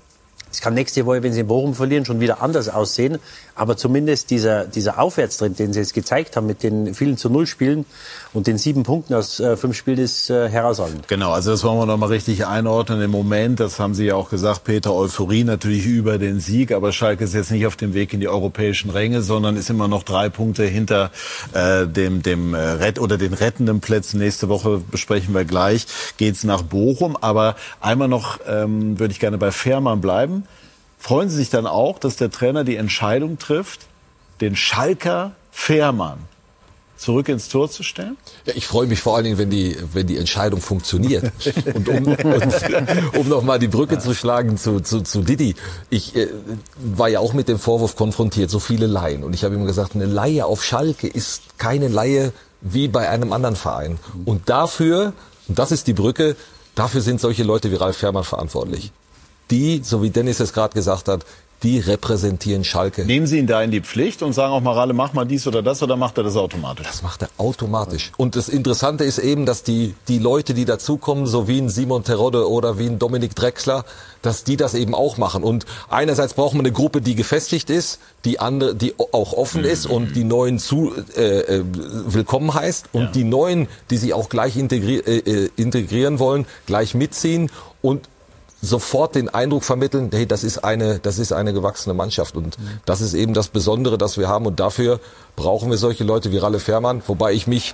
Es kann nächste Woche, wenn sie in Bochum verlieren, schon wieder anders aussehen. Aber zumindest dieser, dieser Aufwärtstrend, den sie jetzt gezeigt haben mit den vielen zu Null Spielen und den sieben Punkten aus äh, fünf Spielen, ist äh, herausragend. Genau, also das wollen wir noch mal richtig einordnen. Im Moment, das haben Sie ja auch gesagt, Peter, Euphorie natürlich über den Sieg. Aber Schalke ist jetzt nicht auf dem Weg in die europäischen Ränge, sondern ist immer noch drei Punkte hinter äh, dem, dem äh, Rett oder den rettenden Plätzen. Nächste Woche besprechen wir gleich, geht's nach Bochum. Aber einmal noch ähm, würde ich gerne bei Fährmann bleiben. Freuen Sie sich dann auch, dass der Trainer die Entscheidung trifft, den Schalker Fährmann zurück ins Tor zu stellen? Ja, ich freue mich vor allen Dingen, wenn die, wenn die Entscheidung funktioniert. Und um, und, um noch mal die Brücke zu schlagen zu, zu, zu Didi. Ich äh, war ja auch mit dem Vorwurf konfrontiert, so viele Leihen. Und ich habe ihm gesagt, eine Leihe auf Schalke ist keine Leihe wie bei einem anderen Verein. Und dafür, und das ist die Brücke, dafür sind solche Leute wie Ralf Fährmann verantwortlich. Die, so wie Dennis es gerade gesagt hat, die repräsentieren Schalke. Nehmen Sie ihn da in die Pflicht und sagen auch mal, Ralle, mach mal dies oder das, oder macht er das automatisch? Das macht er automatisch. Und das Interessante ist eben, dass die, die Leute, die dazukommen, so wie ein Simon Terodde oder wie ein Dominik Drexler, dass die das eben auch machen. Und einerseits brauchen wir eine Gruppe, die gefestigt ist, die andere, die auch offen ist und die Neuen zu äh, willkommen heißt und ja. die Neuen, die sich auch gleich integri- äh, integrieren wollen, gleich mitziehen und sofort den Eindruck vermitteln, hey, das ist eine, das ist eine gewachsene Mannschaft und das ist eben das Besondere, das wir haben und dafür brauchen wir solche Leute wie Ralle Fährmann, wobei ich mich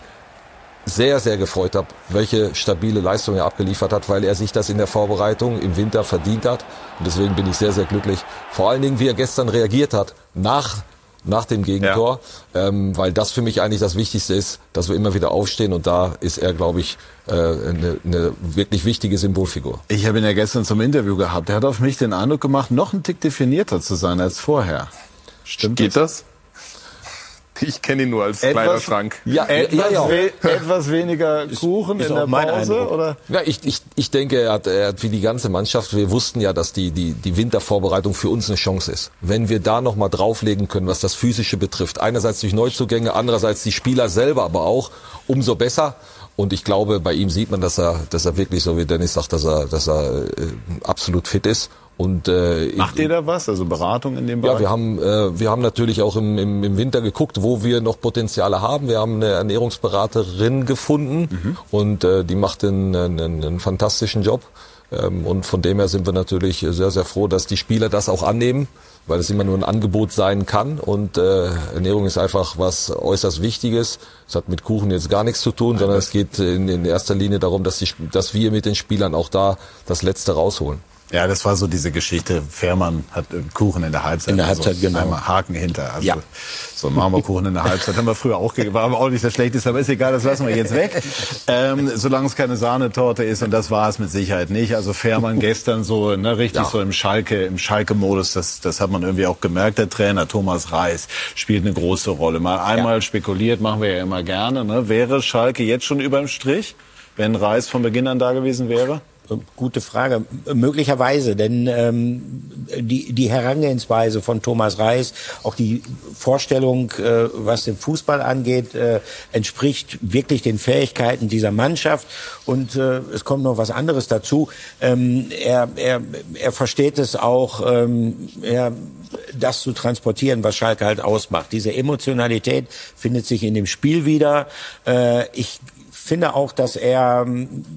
sehr, sehr gefreut habe, welche stabile Leistung er abgeliefert hat, weil er sich das in der Vorbereitung im Winter verdient hat und deswegen bin ich sehr, sehr glücklich. Vor allen Dingen, wie er gestern reagiert hat, nach nach dem Gegentor, ja. ähm, weil das für mich eigentlich das Wichtigste ist, dass wir immer wieder aufstehen und da ist er, glaube ich, äh, eine, eine wirklich wichtige Symbolfigur. Ich habe ihn ja gestern zum Interview gehabt. Er hat auf mich den Eindruck gemacht, noch ein Tick definierter zu sein als vorher. Stimmt Geht das? das? Ich kenne ihn nur als etwas, kleiner Schrank. Ja, etwas, ja, ja. We- etwas weniger Kuchen ist, ist in der Pause, oder? Ja, ich, ich, ich denke, er hat, er hat wie die ganze Mannschaft, wir wussten ja, dass die, die, die Wintervorbereitung für uns eine Chance ist. Wenn wir da noch mal drauflegen können, was das Physische betrifft, einerseits durch Neuzugänge, andererseits die Spieler selber, aber auch, umso besser. Und ich glaube, bei ihm sieht man, dass er, dass er wirklich, so wie Dennis sagt, dass er, dass er äh, absolut fit ist. Und, äh, macht ihr da was? Also Beratung in dem Bereich? Ja, wir haben, äh, wir haben natürlich auch im, im, im Winter geguckt, wo wir noch Potenziale haben. Wir haben eine Ernährungsberaterin gefunden mhm. und äh, die macht einen, einen, einen fantastischen Job. Ähm, und von dem her sind wir natürlich sehr, sehr froh, dass die Spieler das auch annehmen, weil es immer nur ein Angebot sein kann. Und äh, Ernährung ist einfach was äußerst Wichtiges. Es hat mit Kuchen jetzt gar nichts zu tun, sondern es geht in, in erster Linie darum, dass, die, dass wir mit den Spielern auch da das Letzte rausholen. Ja, das war so diese Geschichte. Fährmann hat Kuchen in der Halbzeit. In der Halbzeit, also genau. Einmal Haken hinter. Also ja. So Marmorkuchen in der Halbzeit haben wir früher auch gegeben. War aber auch nicht das Schlechteste, aber ist egal, das lassen wir jetzt weg. Ähm, solange es keine Sahnetorte ist, und das war es mit Sicherheit nicht. Also Fährmann gestern so, ne, richtig ja. so im Schalke, im Schalke-Modus, das, das hat man irgendwie auch gemerkt. Der Trainer Thomas Reis spielt eine große Rolle. Mal einmal ja. spekuliert, machen wir ja immer gerne, ne? Wäre Schalke jetzt schon überm Strich, wenn Reis von Beginn an da gewesen wäre? Gute Frage. Möglicherweise, denn ähm, die, die Herangehensweise von Thomas Reis, auch die Vorstellung, äh, was den Fußball angeht, äh, entspricht wirklich den Fähigkeiten dieser Mannschaft. Und äh, es kommt noch was anderes dazu. Ähm, er, er, er versteht es auch, ähm, er, das zu transportieren, was Schalke halt ausmacht. Diese Emotionalität findet sich in dem Spiel wieder. Äh, ich finde auch, dass er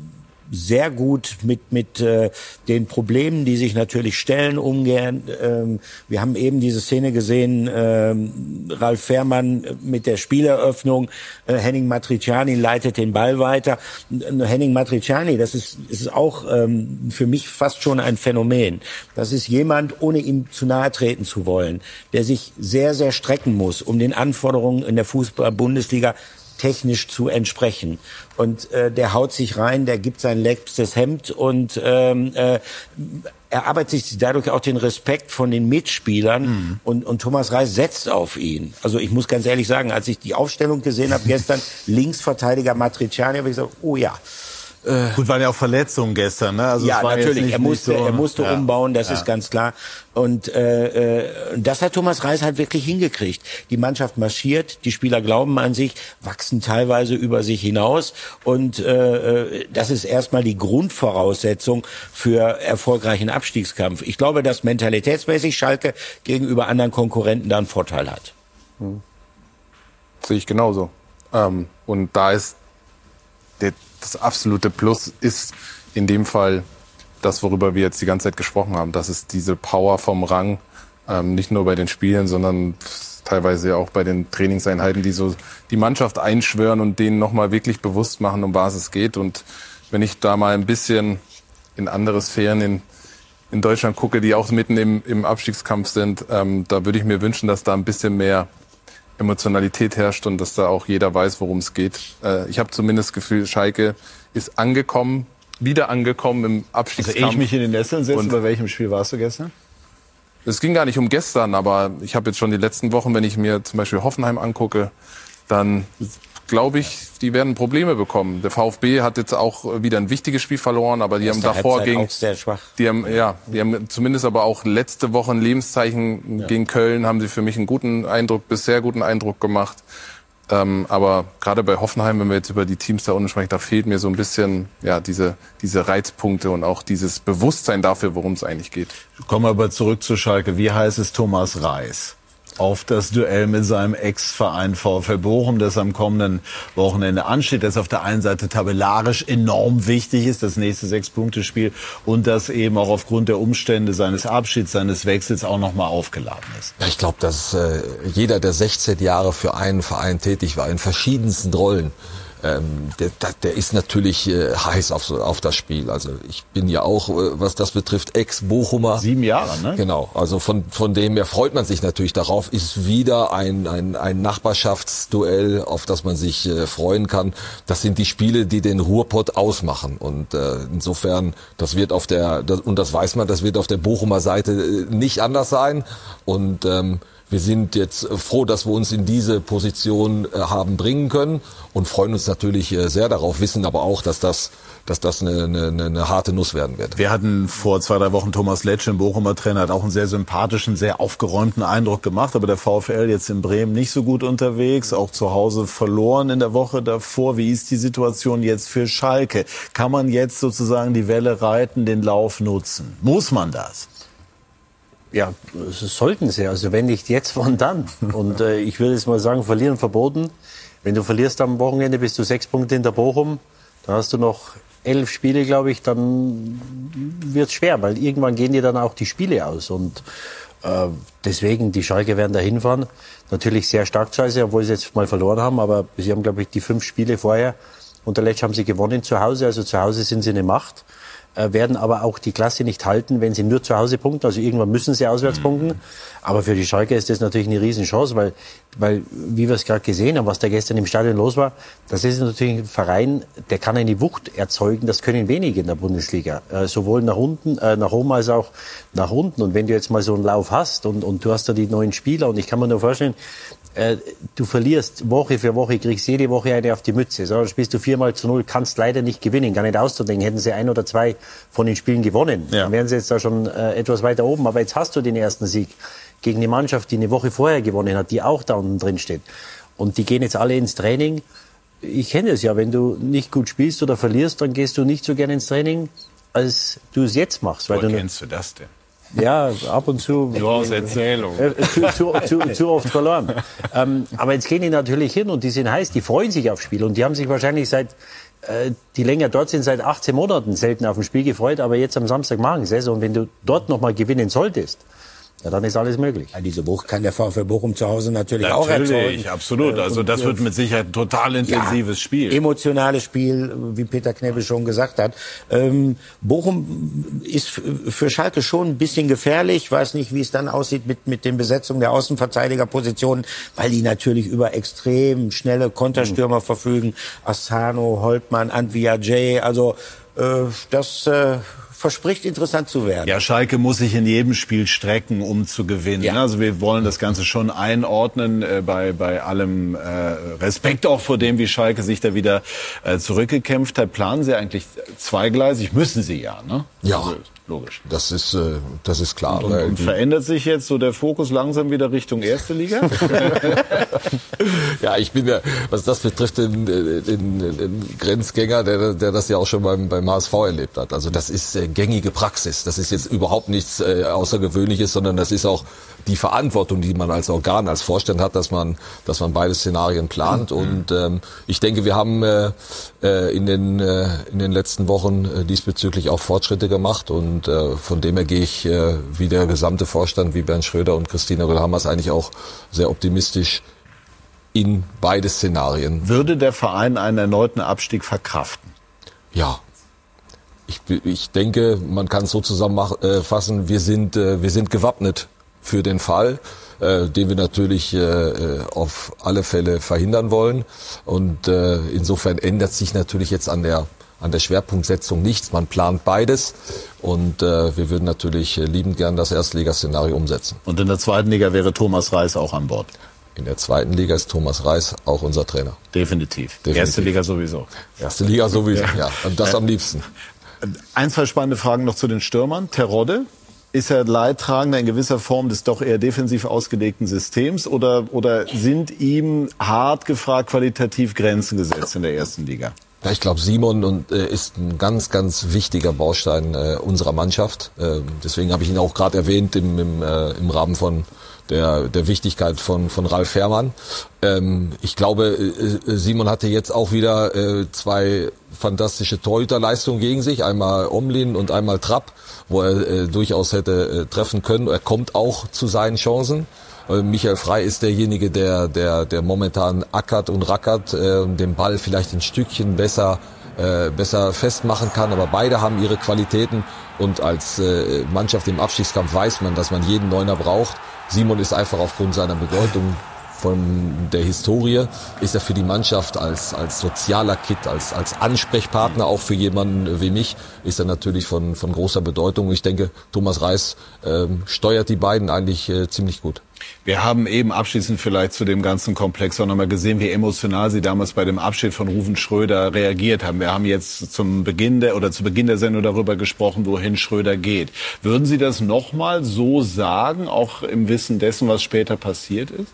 sehr gut mit mit äh, den Problemen, die sich natürlich stellen, umgehen. Ähm, wir haben eben diese Szene gesehen, ähm, Ralf Fährmann mit der Spieleröffnung, äh, Henning Matriciani leitet den Ball weiter. Äh, Henning Matriciani, das ist ist auch ähm, für mich fast schon ein Phänomen. Das ist jemand, ohne ihm zu nahe treten zu wollen, der sich sehr, sehr strecken muss, um den Anforderungen in der Fußball-Bundesliga technisch zu entsprechen. Und äh, der haut sich rein, der gibt sein letztes Hemd und ähm, äh, er arbeitet sich dadurch auch den Respekt von den Mitspielern mhm. und, und Thomas Reis setzt auf ihn. Also ich muss ganz ehrlich sagen, als ich die Aufstellung gesehen habe gestern, Linksverteidiger Matriciani, habe ich gesagt, oh ja, Gut, waren ja auch Verletzungen gestern, ne? Also ja, es war natürlich. Jetzt nicht, er musste, nicht so, er musste ja. umbauen, das ja. ist ganz klar. Und äh, äh, das hat Thomas Reis halt wirklich hingekriegt. Die Mannschaft marschiert, die Spieler glauben an sich, wachsen teilweise über sich hinaus. Und äh, das ist erstmal die Grundvoraussetzung für erfolgreichen Abstiegskampf. Ich glaube, dass mentalitätsmäßig Schalke gegenüber anderen Konkurrenten da einen Vorteil hat. Hm. Sehe ich genauso. Ähm, und da ist der, das absolute Plus ist in dem Fall das, worüber wir jetzt die ganze Zeit gesprochen haben. Das ist diese Power vom Rang, ähm, nicht nur bei den Spielen, sondern teilweise auch bei den Trainingseinheiten, die so die Mannschaft einschwören und denen nochmal wirklich bewusst machen, um was es geht. Und wenn ich da mal ein bisschen in andere Sphären in, in Deutschland gucke, die auch mitten im, im Abstiegskampf sind, ähm, da würde ich mir wünschen, dass da ein bisschen mehr Emotionalität herrscht und dass da auch jeder weiß, worum es geht. Äh, ich habe zumindest das Gefühl, Schalke ist angekommen, wieder angekommen im Abstiegskampf. Also ehe ich mich in den Nesseln setze, bei welchem Spiel warst du gestern? Es ging gar nicht um gestern, aber ich habe jetzt schon die letzten Wochen, wenn ich mir zum Beispiel Hoffenheim angucke, dann glaube ich, die werden Probleme bekommen. Der VfB hat jetzt auch wieder ein wichtiges Spiel verloren, aber die das haben davor gegen, auch sehr schwach. die haben, ja, die haben zumindest aber auch letzte Woche ein Lebenszeichen ja. gegen Köln, haben sie für mich einen guten Eindruck, bis sehr guten Eindruck gemacht. Ähm, aber gerade bei Hoffenheim, wenn wir jetzt über die Teams da unten sprechen, da fehlt mir so ein bisschen ja diese diese Reizpunkte und auch dieses Bewusstsein dafür, worum es eigentlich geht. Kommen wir aber zurück zu Schalke. Wie heißt es Thomas Reis auf das Duell mit seinem Ex-Verein VfL Bochum, das am kommenden Wochenende ansteht, das auf der einen Seite tabellarisch enorm wichtig ist, das nächste Sechs-Punkte-Spiel, und das eben auch aufgrund der Umstände seines Abschieds, seines Wechsels auch nochmal aufgeladen ist. Ja, ich glaube, dass äh, jeder, der sechzehn Jahre für einen Verein tätig war, in verschiedensten Rollen, Ähm, der, der ist natürlich äh, heiß auf, auf das Spiel. Also ich bin ja auch, äh, was das betrifft, Ex-Bochumer. Sieben Jahre, ne? Genau. Also von von dem her freut man sich natürlich darauf. Ist wieder ein ein, ein Nachbarschaftsduell, auf das man sich äh, freuen kann. Das sind die Spiele, die den Ruhrpott ausmachen. Und äh, insofern, das wird auf der das, und das weiß man, das wird auf der Bochumer Seite äh, nicht anders sein. Und ähm, wir sind jetzt froh, dass wir uns in diese Position äh, haben bringen können und freuen uns natürlich äh, sehr darauf, wissen aber auch, dass das, dass das eine, eine, eine harte Nuss werden wird. Wir hatten vor zwei, drei Wochen Thomas Letsch, den Bochumer Trainer, hat auch einen sehr sympathischen, sehr aufgeräumten Eindruck gemacht, aber der VfL jetzt in Bremen nicht so gut unterwegs, auch zu Hause verloren in der Woche davor. Wie ist die Situation jetzt für Schalke? Kann man jetzt sozusagen die Welle reiten, den Lauf nutzen? Muss man das? Ja, das sollten sie. Also wenn nicht jetzt, wann dann? Und äh, ich würde jetzt mal sagen, verlieren verboten. Wenn du verlierst am Wochenende, bist du sechs Punkte hinter Bochum. Dann hast du noch elf Spiele, glaube ich. Dann wird's schwer, weil irgendwann gehen dir dann auch die Spiele aus. Und äh, deswegen, die Schalke werden da hinfahren. Natürlich sehr stark scheiße, obwohl sie jetzt mal verloren haben. Aber sie haben, glaube ich, die fünf Spiele vorher. Unter Letsch haben sie gewonnen zu Hause. Also zu Hause sind sie eine Macht. Werden aber auch die Klasse nicht halten, wenn sie nur zu Hause punkten. Also irgendwann müssen sie auswärts punkten. Aber für die Schalke ist das natürlich eine Riesenchance, weil, weil wie wir es gerade gesehen haben, was da gestern im Stadion los war, das ist natürlich ein Verein, der kann eine Wucht erzeugen. Das können wenige in der Bundesliga. Äh, sowohl nach unten, äh, nach oben als auch nach unten. Und wenn du jetzt mal so einen Lauf hast und, und du hast da die neuen Spieler, und ich kann mir nur vorstellen, äh, du verlierst Woche für Woche, kriegst jede Woche eine auf die Mütze. So, dann spielst du viermal zu null, kannst leider nicht gewinnen, gar nicht auszudenken. Hätten sie ein oder zwei von den Spielen gewonnen, ja, dann wären sie jetzt da schon äh, etwas weiter oben. Aber jetzt hast du den ersten Sieg gegen eine Mannschaft, die eine Woche vorher gewonnen hat, die auch da unten drin steht. Und die gehen jetzt alle ins Training. Ich kenne es ja, wenn du nicht gut spielst oder verlierst, dann gehst du nicht so gerne ins Training, als du es jetzt machst. Woher kennst du das denn? Ja, ab und zu. Nur aus Erzählung. Äh, zu, zu, zu, zu oft verloren. Ähm, aber jetzt gehen die natürlich hin und die sind heiß, die freuen sich aufs Spiel. Und die haben sich wahrscheinlich seit, äh, die länger dort sind, seit achtzehn Monaten selten auf ein Spiel gefreut. Aber jetzt am Samstag machen sie es. Und wenn du dort nochmal gewinnen solltest, ja, dann ist alles möglich. Ja, diese Wucht kann der VfL Bochum zu Hause natürlich, natürlich auch erzeugen. Natürlich, absolut. Also das wird mit Sicherheit ein total intensives ja, Spiel. Emotionales Spiel, wie Peter Knebel schon gesagt hat. Ähm, Bochum ist für Schalke schon ein bisschen gefährlich. Ich weiß nicht, wie es dann aussieht mit, mit den Besetzungen der Außenverteidigerpositionen, weil die natürlich über extrem schnelle Konterstürmer mhm. verfügen. Asano, Holtmann, Antwi Ajay, also das äh, verspricht interessant zu werden. Ja, Schalke muss sich in jedem Spiel strecken, um zu gewinnen. Ja. Also wir wollen das Ganze schon einordnen, äh, bei, bei allem äh, Respekt auch vor dem, wie Schalke sich da wieder äh, zurückgekämpft hat. Planen Sie eigentlich zweigleisig? Müssen Sie ja, ne? Ja. Also, logisch. Das ist, äh, das ist klar. Und, und verändert sich jetzt so der Fokus langsam wieder Richtung erste Liga? Ja, ich bin ja, was das betrifft, ein, ein, ein Grenzgänger, der, der das ja auch schon beim, beim H S V erlebt hat. Also das ist äh, gängige Praxis. Das ist jetzt überhaupt nichts äh, Außergewöhnliches, sondern das ist auch die Verantwortung, die man als Organ, als Vorstand hat, dass man, dass man beide Szenarien plant. Mhm. Und ähm, ich denke, wir haben äh, in den äh, in den letzten Wochen äh, diesbezüglich auch Fortschritte gemacht. Und äh, von dem her gehe ich, äh, wie der gesamte Vorstand, wie Bernd Schröder und Christina Röhl-Hammers, eigentlich auch sehr optimistisch in beide Szenarien. Würde der Verein einen erneuten Abstieg verkraften? Ja. Ich, ich denke, man kann es so zusammenfassen, wir sind, äh, wir sind gewappnet für den Fall, äh, den wir natürlich äh, auf alle Fälle verhindern wollen. Und äh, insofern ändert sich natürlich jetzt an der an der Schwerpunktsetzung nichts. Man plant beides und äh, wir würden natürlich äh, liebend gern das Erstligaszenario umsetzen. Und in der zweiten Liga wäre Thomas Reis auch an Bord? In der zweiten Liga ist Thomas Reis auch unser Trainer. Definitiv. Definitiv. Erste Liga sowieso. Erste Liga sowieso, ja. ja. Und das am liebsten. Ein, zwei spannende Fragen noch zu den Stürmern. Terodde, ist er Leidtragender in gewisser Form des doch eher defensiv ausgelegten Systems oder, oder sind ihm hart gefragt qualitativ Grenzen gesetzt in der ersten Liga? Ja, ich glaube, Simon und, äh, ist ein ganz, ganz wichtiger Baustein äh, unserer Mannschaft. Äh, deswegen habe ich ihn auch gerade erwähnt im, im, äh, im Rahmen von der, der Wichtigkeit von, von Ralf Fährmann. Ähm, ich glaube, äh, Simon hatte jetzt auch wieder äh, zwei fantastische Torhüterleistungen gegen sich. Einmal Omlin und einmal Trapp, wo er äh, durchaus hätte äh, treffen können. Er kommt auch zu seinen Chancen. Michael Frey ist derjenige, der, der, der momentan ackert und rackert, äh, den Ball vielleicht ein Stückchen besser, äh, besser festmachen kann. Aber beide haben ihre Qualitäten und als äh, Mannschaft im Abstiegskampf weiß man, dass man jeden Neuner braucht. Simon ist einfach aufgrund seiner Bedeutung von der Historie, ist er für die Mannschaft als, als sozialer Kit, als, als Ansprechpartner, auch für jemanden wie mich, ist er natürlich von, von großer Bedeutung. Ich denke, Thomas Reis äh, steuert die beiden eigentlich äh, ziemlich gut. Wir haben eben abschließend vielleicht zu dem ganzen Komplex auch nochmal gesehen, wie emotional Sie damals bei dem Abschied von Ruven Schröder reagiert haben. Wir haben jetzt zum Beginn der oder zu Beginn der Sendung darüber gesprochen, wohin Schröder geht. Würden Sie das nochmal so sagen, auch im Wissen dessen, was später passiert ist?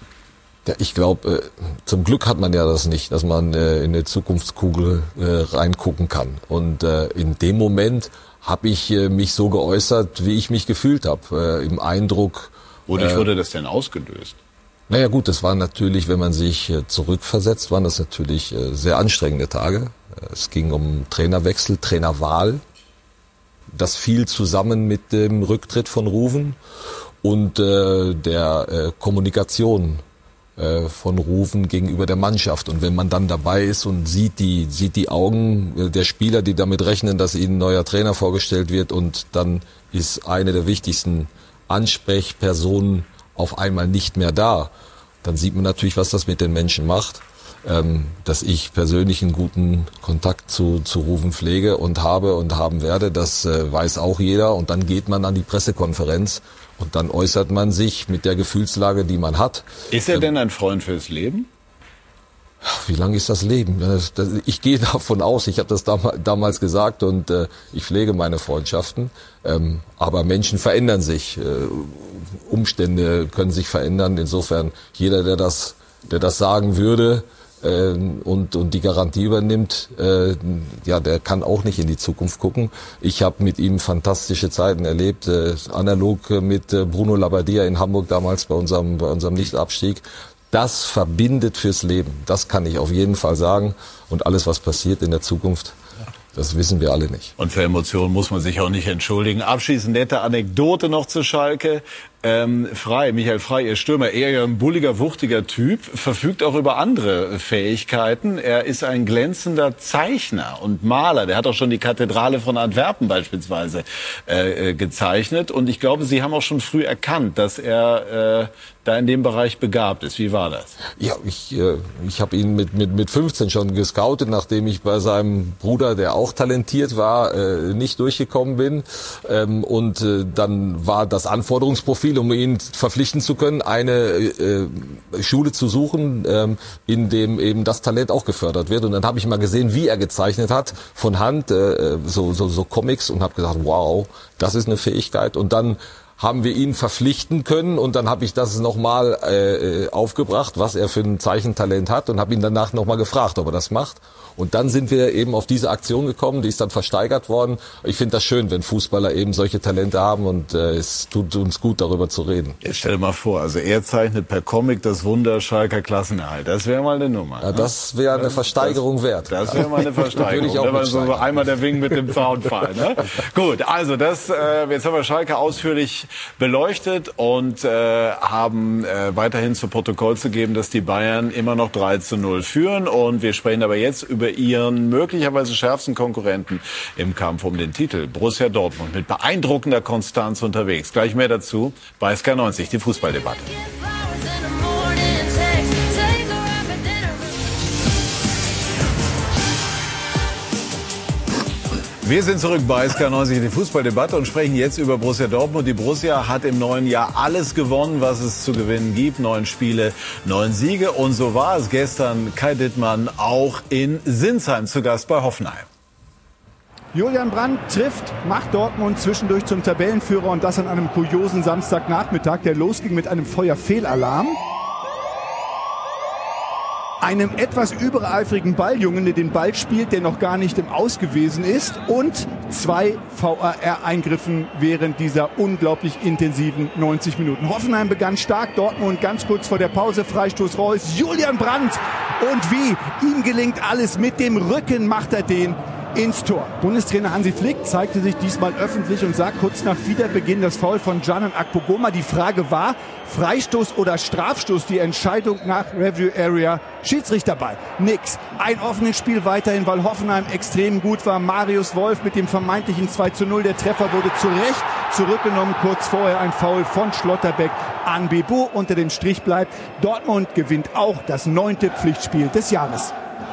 Ja, ich glaube, äh, zum Glück hat man ja das nicht, dass man äh, in eine Zukunftskugel äh, reingucken kann. Und äh, in dem Moment habe ich äh, mich so geäußert, wie ich mich gefühlt habe, äh, im Eindruck. Wodurch äh, wurde das denn ausgelöst? Naja gut, das waren natürlich, wenn man sich äh, zurückversetzt, waren das natürlich äh, sehr anstrengende Tage. Äh, es ging um Trainerwechsel, Trainerwahl. Das fiel zusammen mit dem Rücktritt von Ruven und äh, der äh, Kommunikation von Ruven gegenüber der Mannschaft. Und wenn man dann dabei ist und sieht die, sieht die Augen der Spieler, die damit rechnen, dass ihnen ein neuer Trainer vorgestellt wird und dann ist eine der wichtigsten Ansprechpersonen auf einmal nicht mehr da, dann sieht man natürlich, was das mit den Menschen macht. Ähm, dass ich persönlich einen guten Kontakt zu, zu Ruven pflege und habe und haben werde, das äh, weiß auch jeder. Und dann geht man an die Pressekonferenz und dann äußert man sich mit der Gefühlslage, die man hat. Ist er denn ein Freund fürs Leben? Wie lang ist das Leben? Ich gehe davon aus, ich habe das damals gesagt und äh, ich pflege meine Freundschaften. Ähm, aber Menschen verändern sich, äh, Umstände können sich verändern. Insofern jeder, der das, der das sagen würde, und und die Garantie übernimmt, äh, ja, der kann auch nicht in die Zukunft gucken. Ich habe mit ihm fantastische Zeiten erlebt, äh, analog mit äh, Bruno Labbadia in Hamburg damals bei unserem bei unserem Nichtabstieg. Das verbindet fürs Leben. Das kann ich auf jeden Fall sagen. Und alles, was passiert in der Zukunft, das wissen wir alle nicht. Und für Emotionen muss man sich auch nicht entschuldigen. Abschließend nette Anekdote noch zu Schalke. Ähm, Frei, Michael Frei, Ihr Stürmer, eher ein bulliger, wuchtiger Typ, verfügt auch über andere Fähigkeiten. Er ist ein glänzender Zeichner und Maler. Der hat auch schon die Kathedrale von Antwerpen beispielsweise äh, gezeichnet. Und ich glaube, Sie haben auch schon früh erkannt, dass er äh, da in dem Bereich begabt ist. Wie war das? Ja, ich, äh, ich habe ihn mit, mit, mit fünfzehn schon gescoutet, nachdem ich bei seinem Bruder, der auch talentiert war, äh, nicht durchgekommen bin. Ähm, und äh, dann war das Anforderungsprofil, um ihn verpflichten zu können, eine äh, Schule zu suchen, ähm, in dem eben das Talent auch gefördert wird. Und dann habe ich mal gesehen, wie er gezeichnet hat, von Hand, äh, so, so, so Comics, und habe gesagt, wow, das ist eine Fähigkeit. Und dann haben wir ihn verpflichten können, und dann habe ich das nochmal äh, aufgebracht, was er für ein Zeichentalent hat, und habe ihn danach nochmal gefragt, ob er das macht. Und dann sind wir eben auf diese Aktion gekommen, die ist dann versteigert worden. Ich finde das schön, wenn Fußballer eben solche Talente haben, und äh, es tut uns gut, darüber zu reden. Jetzt stell dir mal vor, also er zeichnet per Comic das Wunder Schalker Klassenerhalt. Das wäre mal eine Nummer. Ja, das wäre eine Versteigerung das, wert. Das wäre mal eine Versteigerung. Würde ich auch so einmal der Wink mit dem Zaunfall. Ne? Gut, also das, äh, jetzt haben wir Schalke ausführlich beleuchtet und äh, haben äh, weiterhin zu Protokoll zu geben, dass die Bayern immer noch drei zu null führen. Und wir sprechen aber jetzt über ihren möglicherweise schärfsten Konkurrenten im Kampf um den Titel, Borussia Dortmund, mit beeindruckender Konstanz unterwegs. Gleich mehr dazu bei Sky neunzig, die Fußballdebatte. Wir sind zurück bei Sky neunzig, die Fußballdebatte, und sprechen jetzt über Borussia Dortmund. Die Borussia hat im neuen Jahr alles gewonnen, was es zu gewinnen gibt. Neun Spiele, neun Siege. Und so war es gestern Kai Dittmann auch in Sinsheim zu Gast bei Hoffenheim. Julian Brandt trifft, macht Dortmund zwischendurch zum Tabellenführer, und das an einem kuriosen Samstagnachmittag, der losging mit einem Feuerfehlalarm. Einem etwas übereifrigen Balljungen, der den Ball spielt, der noch gar nicht im Aus gewesen ist, und zwei V A R-Eingriffen während dieser unglaublich intensiven neunzig Minuten. Hoffenheim begann stark, Dortmund ganz kurz vor der Pause, Freistoß Reus, Julian Brandt, und wie, ihm gelingt alles, mit dem Rücken macht er den ins Tor. Bundestrainer Hansi Flick zeigte sich diesmal öffentlich und sagt kurz nach Wiederbeginn das Foul von Canan Akpoguma. Die Frage war, Freistoß oder Strafstoß, die Entscheidung nach Review Area, Schiedsrichterball. Nix. Ein offenes Spiel weiterhin, weil Hoffenheim extrem gut war. Marius Wolf mit dem vermeintlichen zwei zu null. Der Treffer wurde zu Recht zurückgenommen. Kurz vorher ein Foul von Schlotterbeck an Bebo. Unter dem Strich bleibt, Dortmund gewinnt auch das neunte Pflichtspiel des Jahres.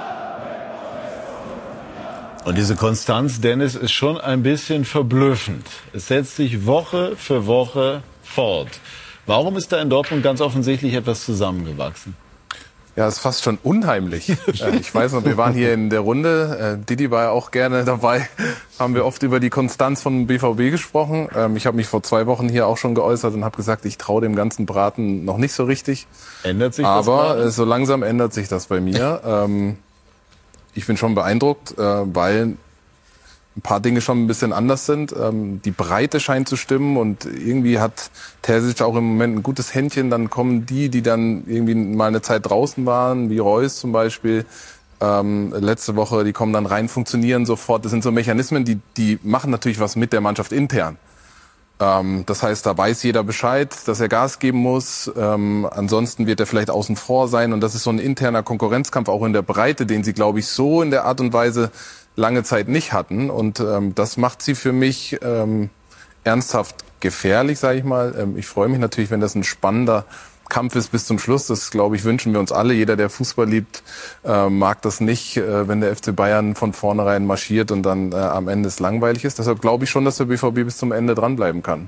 Und diese Konstanz, Dennis, ist schon ein bisschen verblüffend. Es setzt sich Woche für Woche fort. Warum ist da in Dortmund ganz offensichtlich etwas zusammengewachsen? Ja, ist fast schon unheimlich. Ich weiß noch, wir waren hier in der Runde, Didi war ja auch gerne dabei, haben wir oft über die Konstanz von B V B gesprochen. Ich habe mich vor zwei Wochen hier auch schon geäußert und habe gesagt, ich traue dem ganzen Braten noch nicht so richtig. Ändert sich das? Aber so langsam ändert sich das bei mir. Ich bin schon beeindruckt, weil ein paar Dinge schon ein bisschen anders sind. Die Breite scheint zu stimmen, und irgendwie hat Terzic auch im Moment ein gutes Händchen. Dann kommen die, die dann irgendwie mal eine Zeit draußen waren, wie Reus zum Beispiel, ähm, letzte Woche, die kommen dann rein, funktionieren sofort. Das sind so Mechanismen, die, die machen natürlich was mit der Mannschaft intern. Ähm, das heißt, da weiß jeder Bescheid, dass er Gas geben muss. Ähm, ansonsten wird er vielleicht außen vor sein, und das ist so ein interner Konkurrenzkampf auch in der Breite, den sie, glaube ich, so in der Art und Weise lange Zeit nicht hatten, und ähm, das macht sie für mich ähm, ernsthaft gefährlich, sage ich mal. Ähm, ich freue mich natürlich, wenn das ein spannender Kampf ist bis zum Schluss. Das, glaube ich, wünschen wir uns alle. Jeder, der Fußball liebt, äh, mag das nicht, äh, wenn der F C Bayern von vornherein marschiert und dann äh, am Ende es langweilig ist. Deshalb glaube ich schon, dass der B V B bis zum Ende dranbleiben kann.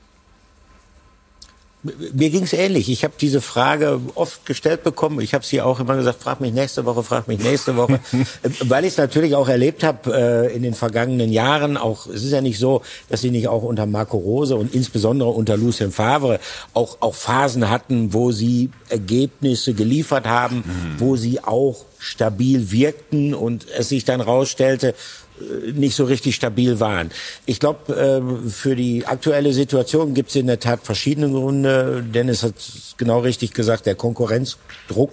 Mir ging's ähnlich. Ich habe diese Frage oft gestellt bekommen. Ich habe sie auch immer gesagt, frag mich nächste Woche, frag mich nächste Woche. Weil ich es natürlich auch erlebt habe äh, in den vergangenen Jahren. Auch es ist ja nicht so, dass sie nicht auch unter Marco Rose und insbesondere unter Lucien Favre auch, auch Phasen hatten, wo sie Ergebnisse geliefert haben, mhm. wo sie auch stabil wirkten und es sich dann rausstellte, nicht so richtig stabil waren. Ich glaube, für die aktuelle Situation gibt es in der Tat verschiedene Gründe. Dennis hat es genau richtig gesagt, der Konkurrenzdruck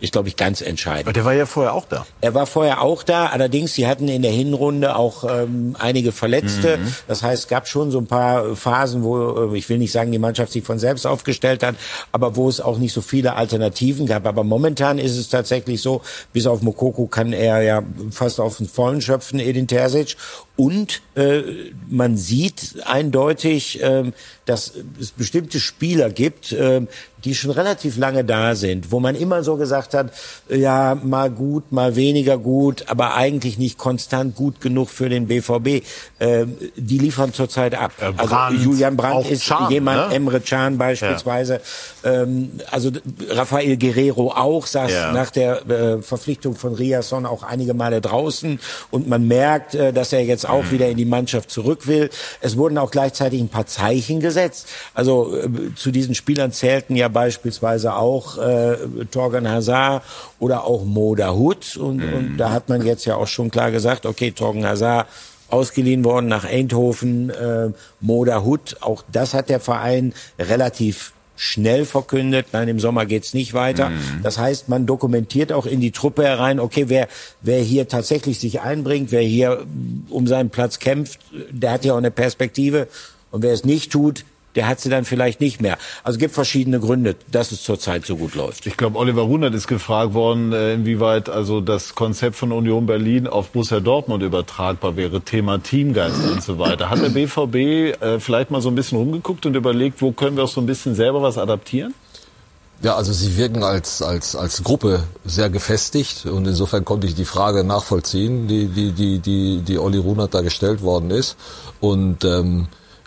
ist, glaube ich, ganz entscheidend. Aber der war ja vorher auch da. Er war vorher auch da, allerdings, sie hatten in der Hinrunde auch ähm, einige Verletzte. Mhm. Das heißt, es gab schon so ein paar Phasen, wo, äh, ich will nicht sagen, die Mannschaft sich von selbst aufgestellt hat, aber wo es auch nicht so viele Alternativen gab. Aber momentan ist es tatsächlich so, bis auf Moukoko kann er ja fast auf den Vollen schöpfen, Edin Terzic. Und äh, man sieht eindeutig, äh, dass es bestimmte Spieler gibt, äh, die schon relativ lange da sind, wo man immer so gesagt hat, ja, mal gut, mal weniger gut, aber eigentlich nicht konstant gut genug für den B V B. Äh, die liefern zurzeit ab. Äh, Brandt, also Julian Brandt ist Can, jemand, ne? Emre Can beispielsweise, ja. ähm, also Rafael Guerrero auch, saß ja. nach der äh, Verpflichtung von Riasson auch einige Male draußen und man merkt, äh, dass er jetzt auch mhm. wieder in die Mannschaft zurück will. Es wurden auch gleichzeitig ein paar Zeichen gesetzt. Also äh, zu diesen Spielern zählten ja beispielsweise auch äh, Thorgan Hazard oder auch Mo Dahoud. Und, mhm. und da hat man jetzt ja auch schon klar gesagt, okay, Thorgan Hazard ausgeliehen worden nach Eindhoven, äh, Mo Dahoud, auch das hat der Verein relativ schnell verkündet. Nein, im Sommer geht's nicht weiter. Mhm. Das heißt, man dokumentiert auch in die Truppe herein, okay, wer, wer hier tatsächlich sich einbringt, wer hier um seinen Platz kämpft, der hat ja auch eine Perspektive. Und wer es nicht tut, der hat sie dann vielleicht nicht mehr. Also es gibt verschiedene Gründe, dass es zurzeit so gut läuft. Ich glaube, Oliver Runert ist gefragt worden, inwieweit also das Konzept von Union Berlin auf Borussia Dortmund übertragbar wäre, Thema Teamgeist und so weiter. Hat der B V B äh, vielleicht mal so ein bisschen rumgeguckt und überlegt, wo können wir auch so ein bisschen selber was adaptieren? Ja, also sie wirken als als als Gruppe sehr gefestigt und insofern konnte ich die Frage nachvollziehen, die die die die die Olli Runert da gestellt worden ist. Und ähm,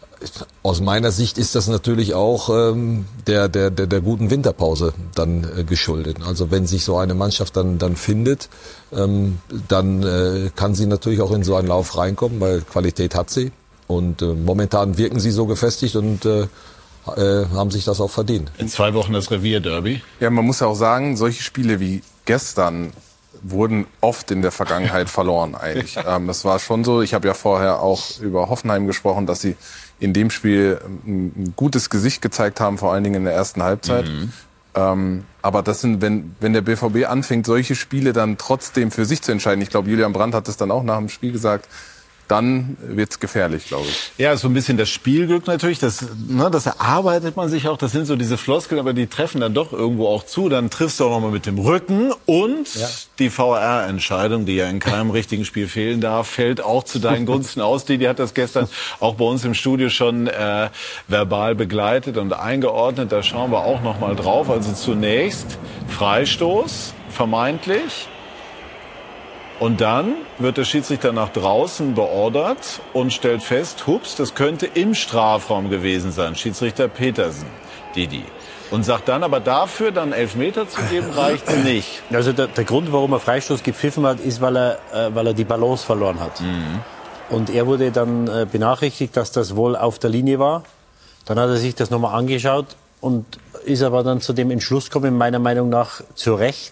aus meiner Sicht ist das natürlich auch ähm, der, der, der, der guten Winterpause dann äh, geschuldet. Also wenn sich so eine Mannschaft dann, dann findet, ähm, dann äh, kann sie natürlich auch in so einen Lauf reinkommen, weil Qualität hat sie. Und äh, momentan wirken sie so gefestigt und äh, äh, haben sich das auch verdient. In zwei Wochen das Revierderby. Ja, man muss ja auch sagen, solche Spiele wie gestern wurden oft in der Vergangenheit verloren eigentlich. Ähm, das war schon so. Ich habe ja vorher auch über Hoffenheim gesprochen, dass sie in dem Spiel ein gutes Gesicht gezeigt haben, vor allen Dingen in der ersten Halbzeit. Mhm. Ähm, aber das sind, wenn, wenn der B V B anfängt, solche Spiele dann trotzdem für sich zu entscheiden, ich glaube, Julian Brandt hat es dann auch nach dem Spiel gesagt, dann wird's gefährlich, glaube ich. Ja, so ein bisschen das Spielglück natürlich, das, ne, das erarbeitet man sich auch, das sind so diese Floskeln, aber die treffen dann doch irgendwo auch zu. Dann triffst du auch nochmal mit dem Rücken und ja. die V A R-Entscheidung, die ja in keinem richtigen Spiel fehlen darf, fällt auch zu deinen Gunsten aus. Die, die hat das gestern auch bei uns im Studio schon äh, verbal begleitet und eingeordnet. Da schauen wir auch nochmal drauf. Also zunächst Freistoß, vermeintlich. Und dann wird der Schiedsrichter nach draußen beordert und stellt fest, hups, das könnte im Strafraum gewesen sein. Schiedsrichter Petersen, Didi. Und sagt dann, aber dafür dann Elfmeter zu geben, reicht nicht. Also der, der Grund, warum er Freistoß gepfiffen hat, ist, weil er, äh, weil er die Balance verloren hat. Mhm. Und er wurde dann äh, benachrichtigt, dass das wohl auf der Linie war. Dann hat er sich das nochmal angeschaut und ist aber dann zu dem Entschluss gekommen, meiner Meinung nach zu Recht.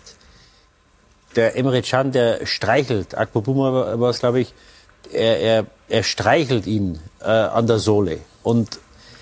Der Emre Can, der streichelt, Akpobuma war es, glaube ich, er, er, er streichelt ihn äh, an der Sohle. Und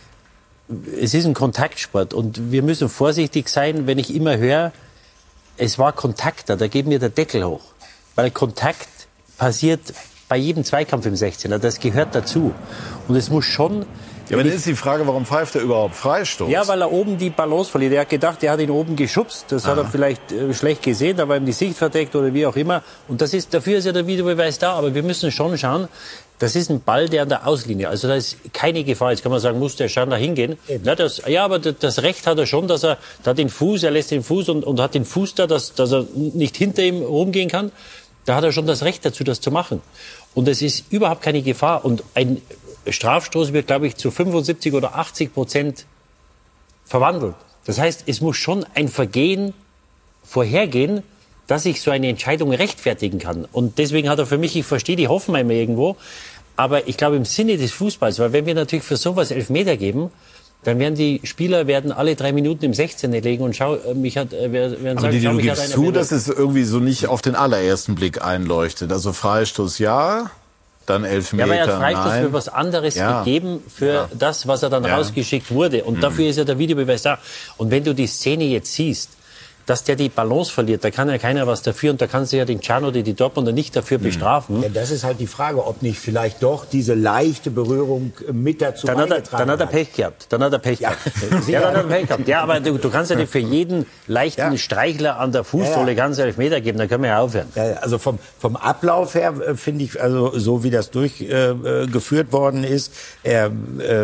es ist ein Kontaktsport und wir müssen vorsichtig sein, wenn ich immer höre, es war Kontakt da, da geht mir der Deckel hoch. Weil Kontakt passiert bei jedem Zweikampf im sechzehner, das gehört dazu. Und es muss schon... Ja, aber dann ist die Frage, warum pfeift er überhaupt Freistoß? Ja, weil er oben die Balance verliert. Er hat gedacht, er hat ihn oben geschubst. Das Aha. hat er vielleicht äh, schlecht gesehen, da war ihm die Sicht verdeckt oder wie auch immer. Und das ist, dafür ist ja der Videobeweis da. Aber wir müssen schon schauen, das ist ein Ball, der an der Auslinie, also da ist keine Gefahr. Jetzt kann man sagen, muss der Can da hingehen? Ja, das, ja, aber das Recht hat er schon, dass er, da hat den Fuß, er lässt den Fuß und, und hat den Fuß da, dass, dass er nicht hinter ihm rumgehen kann. Da hat er schon das Recht dazu, das zu machen. Und es ist überhaupt keine Gefahr. Und ein Strafstoß wird, glaube ich, zu fünfundsiebzig oder achtzig Prozent verwandelt. Das heißt, es muss schon ein Vergehen vorhergehen, dass ich so eine Entscheidung rechtfertigen kann. Und deswegen hat er für mich, ich verstehe die Hoffenheimer irgendwo, aber ich glaube im Sinne des Fußballs, weil wenn wir natürlich für sowas Elfmeter geben, dann werden die Spieler werden alle drei Minuten im sechzehner legen und schau, mich hat, werden aber sagen, die, schau, du mich gibst hat einer zu, dass es irgendwie so nicht auf den allerersten Blick einleuchtet. Also Freistoß ja, dann Elfmeter nein. Ja, aber er hat Freistoß nein. für was anderes ja. gegeben, für ja. das, was er dann ja. rausgeschickt wurde. Und mhm. dafür ist ja der Videobeweis da. Und wenn du die Szene jetzt siehst, dass der die Balance verliert. Da kann ja keiner was dafür und da kann sich ja den Can oder die Dortmunder nicht dafür bestrafen. Ja, das ist halt die Frage, ob nicht vielleicht doch diese leichte Berührung mit dazu dann beigetragen hat er, Dann hat er Pech gehabt. Dann hat er Pech gehabt. Ja, ja, dann hat er Pech gehabt. Ja, aber du, du kannst ja nicht für jeden leichten ja. Streichler an der Fußsohle ja, ja. ganz Elfmeter geben. Dann können wir ja aufhören. Ja, also vom, vom Ablauf her äh, finde ich, also so wie das durchgeführt äh, worden ist, er äh,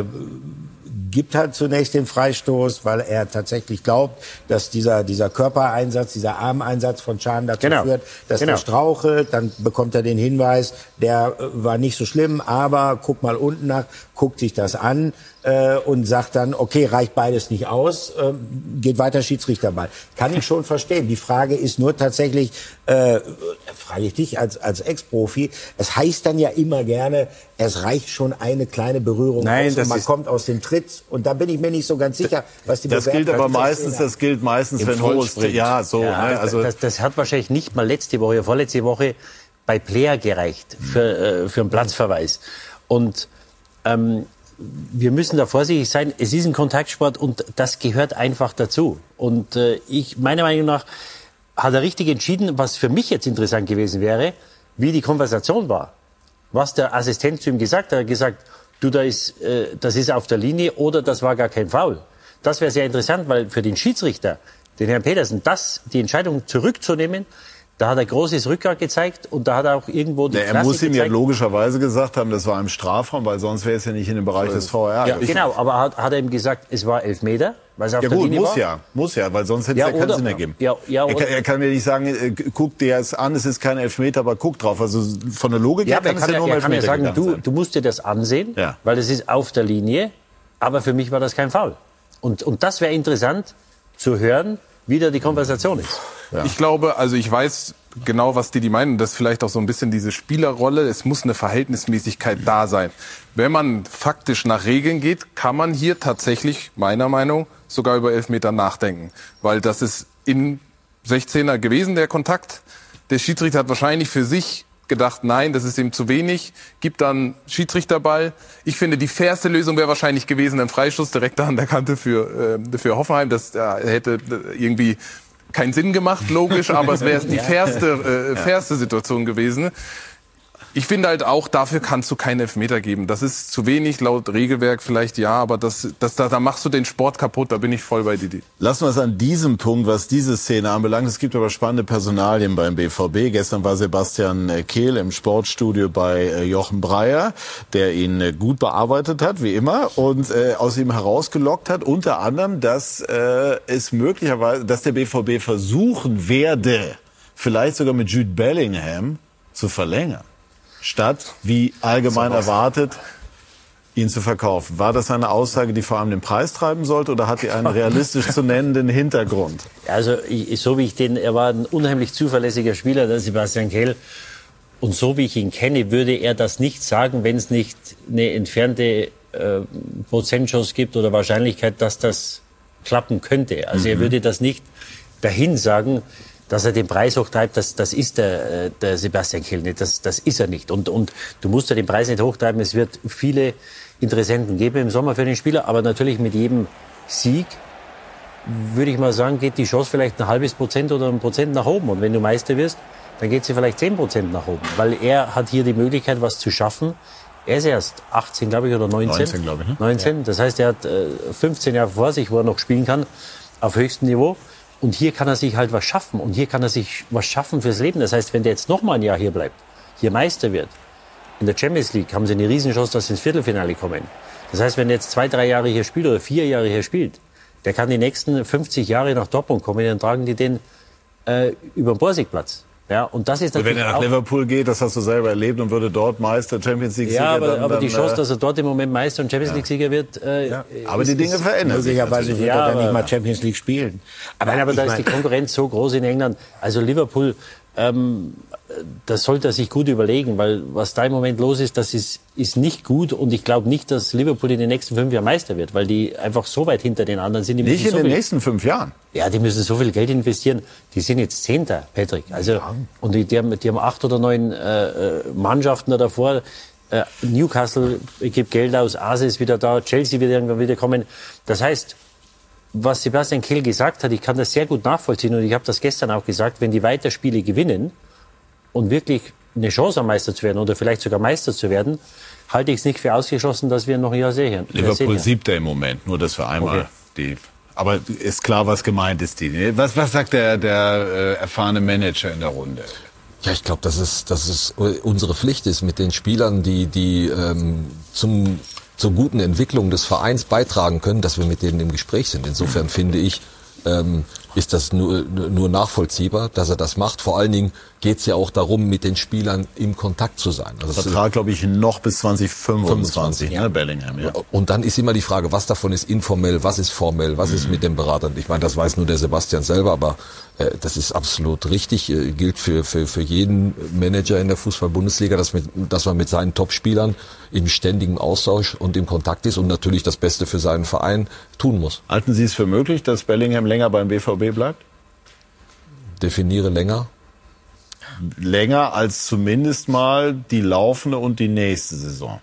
gibt halt zunächst den Freistoß, weil er tatsächlich glaubt, dass dieser, dieser Körpereinsatz, dieser Armeinsatz von Can dazu genau. führt, dass genau. er strauchelt. Dann bekommt er den Hinweis, der war nicht so schlimm, aber guck mal unten nach, guckt sich das an äh, und sagt dann, okay, reicht beides nicht aus, äh, geht weiter Schiedsrichterball. Kann ich schon verstehen. Die Frage ist nur tatsächlich, äh, frage ich dich als, als Ex-Profi, es heißt dann ja immer gerne, es reicht schon eine kleine Berührung Nein, aus das und man ist kommt aus dem Tritt. Und da bin ich mir nicht so ganz sicher, was die Das gilt aber meistens, das gilt meistens, wenn hohes, ja, so, ja, ne, also das, das hat wahrscheinlich nicht mal letzte Woche, vorletzte Woche bei Player gereicht für, äh, für einen Platzverweis. Und ähm, wir müssen da vorsichtig sein. Es ist ein Kontaktsport und das gehört einfach dazu. Und äh, ich, meiner Meinung nach, hat er richtig entschieden, was für mich jetzt interessant gewesen wäre, wie die Konversation war. Was der Assistent zu ihm gesagt hat. Er hat gesagt, du, da ist, äh, das ist auf der Linie oder das war gar kein Foul. Das wäre sehr interessant, weil für den Schiedsrichter, den Herrn Petersen, das, die Entscheidung zurückzunehmen, da hat er großes Rückgrat gezeigt und da hat er auch irgendwo die ja, Er Klasse muss ihm gezeigt. ja logischerweise gesagt haben, das war im Strafraum, weil sonst wäre es ja nicht in dem Bereich des V R. Ja, genau, aber hat, hat er ihm gesagt, es war Elfmeter, weil es auf Ja der gut, Linie muss war? ja, muss ja, weil sonst hätte Ja, es ja keinen oder- Sinn ergeben. ja, ja, er, oder- kann, er kann mir nicht sagen, äh, guck dir es an, es ist kein Elfmeter, aber guck drauf. Also von der Logik Ja, her aber er kann es kann, ja ja, nur um er kann ja Elfmeter sagen, gegangen du, sein. du musst dir das ansehen, Ja. weil es ist auf der Linie, aber für mich war das kein Foul. Und, und das wäre interessant zu hören, wie da die Konversation ist. Ja. Ich glaube, also ich weiß genau, was die, die meinen. Das ist vielleicht auch so ein bisschen diese Spielerrolle. Es muss eine Verhältnismäßigkeit da sein. Wenn man faktisch nach Regeln geht, kann man hier tatsächlich, meiner Meinung nach, sogar über Elfmeter nachdenken. Weil das ist in sechzehner gewesen, der Kontakt. Der Schiedsrichter hat wahrscheinlich für sich gedacht, nein, das ist ihm zu wenig, gibt dann Schiedsrichterball. Ich finde, die fairste Lösung wäre wahrscheinlich gewesen, ein Freischuss direkt da an der Kante für, äh, für Hoffenheim. Das äh, hätte irgendwie keinen Sinn gemacht, logisch, aber es wäre die fairste, äh, fairste Situation gewesen. Ich finde halt auch, dafür kannst du keinen Elfmeter geben. Das ist zu wenig, laut Regelwerk vielleicht ja, aber das, das, da, da machst du den Sport kaputt, da bin ich voll bei Didi. Lassen wir es an diesem Punkt, was diese Szene anbelangt. Es gibt aber spannende Personalien beim B V B. Gestern war Sebastian Kehl im Sportstudio bei Jochen Breyer, der ihn gut bearbeitet hat, wie immer, und äh, aus ihm herausgelockt hat, unter anderem, dass äh, es möglicherweise, dass der B V B versuchen werde, vielleicht sogar mit Jude Bellingham zu verlängern, statt, wie allgemein erwartet, ihn zu verkaufen. War das eine Aussage, die vor allem den Preis treiben sollte, oder hat die einen realistisch zu nennenden Hintergrund? Also ich, so wie ich den, er war ein unheimlich zuverlässiger Spieler, der Sebastian Kehl. Und so wie ich ihn kenne, würde er das nicht sagen, wenn es nicht eine entfernte äh, Prozentchance gibt oder Wahrscheinlichkeit, dass das klappen könnte. Also mhm. er würde das nicht dahin sagen, dass er den Preis hochtreibt, das, das ist der, der Sebastian Kehl nicht, das, das ist er nicht. Und, und du musst ja den Preis nicht hochtreiben, es wird viele Interessenten geben im Sommer für den Spieler, aber natürlich mit jedem Sieg, würde ich mal sagen, geht die Chance vielleicht ein halbes Prozent oder ein Prozent nach oben. Und wenn du Meister wirst, dann geht sie vielleicht zehn Prozent nach oben, weil er hat hier die Möglichkeit, was zu schaffen. Er ist erst achtzehn, glaube ich, oder neunzehn. neunzehn, glaube ich. Ne? neunzehn, das heißt, er hat äh, fünfzehn Jahre vor sich, wo er noch spielen kann, auf höchstem Niveau. Und hier kann er sich halt was schaffen. Und hier kann er sich was schaffen fürs Leben. Das heißt, wenn der jetzt noch mal ein Jahr hier bleibt, hier Meister wird, in der Champions League haben sie eine Riesenchance, dass sie ins Viertelfinale kommen. Das heißt, wenn er jetzt zwei, drei Jahre hier spielt oder vier Jahre hier spielt, der kann die nächsten fünfzig Jahre nach Dortmund kommen, dann tragen die den äh, über den Borsigplatz. Ja, und das ist Und wenn natürlich er nach auch, Liverpool geht, das hast du selber erlebt, und würde dort Meister, Champions League-Sieger, ja, aber, dann, aber die dann, Chance, äh, dass er dort im Moment Meister und Champions League-Sieger wird, äh, ja. Aber ist, die Dinge ist, verändern sich. Möglicherweise wird Ja, er dann aber- nicht mal Champions League spielen. Aber Nein, aber ich da ist mein- die Konkurrenz so groß in England. Also Liverpool, ähm, das sollte er sich gut überlegen, weil was da im Moment los ist, das ist, ist nicht gut. Und ich glaube nicht, dass Liverpool in den nächsten fünf Jahren Meister wird, weil die einfach so weit hinter den anderen sind. Die Nicht müssen in so den viel, nächsten fünf Jahren. Ja, die müssen so viel Geld investieren. Die sind jetzt Zehnter, Patrick. Also, und die, die, haben, die haben acht oder neun äh, äh, Mannschaften da davor. Äh, Newcastle gibt Geld aus, Arsenal ist wieder da, Chelsea wird irgendwann wieder kommen. Das heißt, was Sebastian Kehl gesagt hat, ich kann das sehr gut nachvollziehen und ich habe das gestern auch gesagt, wenn die weiter Spiele gewinnen und wirklich eine Chance haben, Meister zu werden oder vielleicht sogar Meister zu werden, halte ich es nicht für ausgeschlossen, dass wir noch ein Jahr sehen. Liverpool siebter im Moment, nur dass wir einmal okay. die... Aber ist klar, was gemeint ist. Die. Was, was sagt der, der äh, erfahrene Manager in der Runde? Ja, ich glaube, dass es, dass es unsere Pflicht ist, mit den Spielern, die, die ähm, zum, zur guten Entwicklung des Vereins beitragen können, dass wir mit denen im Gespräch sind. Insofern finde ich, ähm, ist das nur, nur nachvollziehbar, dass er das macht. Vor allen Dingen geht es ja auch darum, mit den Spielern im Kontakt zu sein. Also Vertrag, glaube ich, noch bis zwanzig fünfundzwanzig, ja. ne, Bellingham. Ja. Und dann ist immer die Frage, was davon ist informell, was ist formell, was mhm. ist mit dem Berater. Ich meine, das weiß nur der Sebastian selber, aber äh, das ist absolut richtig. Äh, gilt für, für, für jeden Manager in der Fußball-Bundesliga, dass, mit, dass man mit seinen Topspielern im ständigen Austausch und im Kontakt ist und natürlich das Beste für seinen Verein tun muss. Halten Sie es für möglich, dass Bellingham länger beim B V B bleibt? Definiere länger. Länger als zumindest mal die laufende und die nächste Saison.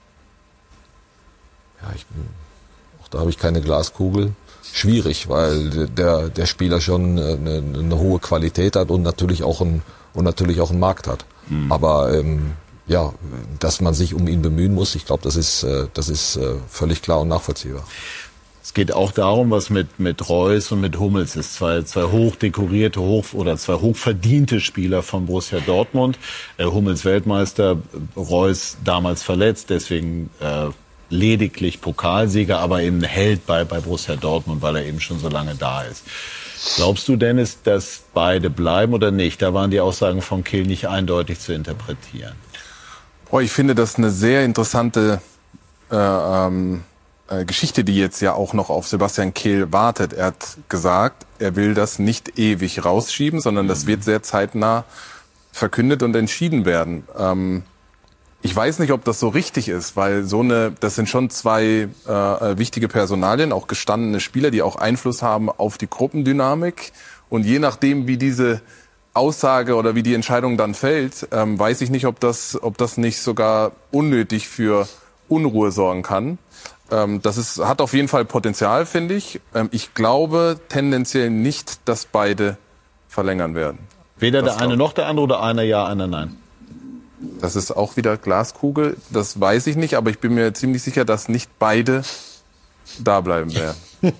Ja, ich bin, auch da habe ich keine Glaskugel. Schwierig, weil der der Spieler schon eine, eine hohe Qualität hat und natürlich auch ein und natürlich auch einen Markt hat. Mhm. Aber ähm, ja, dass man sich um ihn bemühen muss, ich glaube, das ist das ist völlig klar und nachvollziehbar. Es geht auch darum, was mit, mit Reus und mit Hummels ist. Zwei, zwei hochdekorierte, hoch, oder zwei hochverdiente Spieler von Borussia Dortmund. Äh, Hummels Weltmeister, Reus damals verletzt, deswegen äh, lediglich Pokalsieger, aber eben Held bei, bei Borussia Dortmund, weil er eben schon so lange da ist. Glaubst du, Dennis, dass beide bleiben oder nicht? Da waren die Aussagen von Kehl nicht eindeutig zu interpretieren. Boah, ich finde das eine sehr interessante äh, ähm Geschichte, die jetzt ja auch noch auf Sebastian Kehl wartet. Er hat gesagt, er will das nicht ewig rausschieben, sondern das wird sehr zeitnah verkündet und entschieden werden. Ähm, ich weiß nicht, ob das so richtig ist, weil so eine, das sind schon zwei äh, wichtige Personalien, auch gestandene Spieler, die auch Einfluss haben auf die Gruppendynamik. Und je nachdem, wie diese Aussage oder wie die Entscheidung dann fällt, ähm, weiß ich nicht, ob das, ob das nicht sogar unnötig für Unruhe sorgen kann. Das ist, hat auf jeden Fall Potenzial, finde ich. Ich glaube tendenziell nicht, dass beide verlängern werden. Weder das der eine noch der andere oder einer ja, einer nein? Das ist auch wieder Glaskugel. Das weiß ich nicht, aber ich bin mir ziemlich sicher, dass nicht beide da bleiben werden.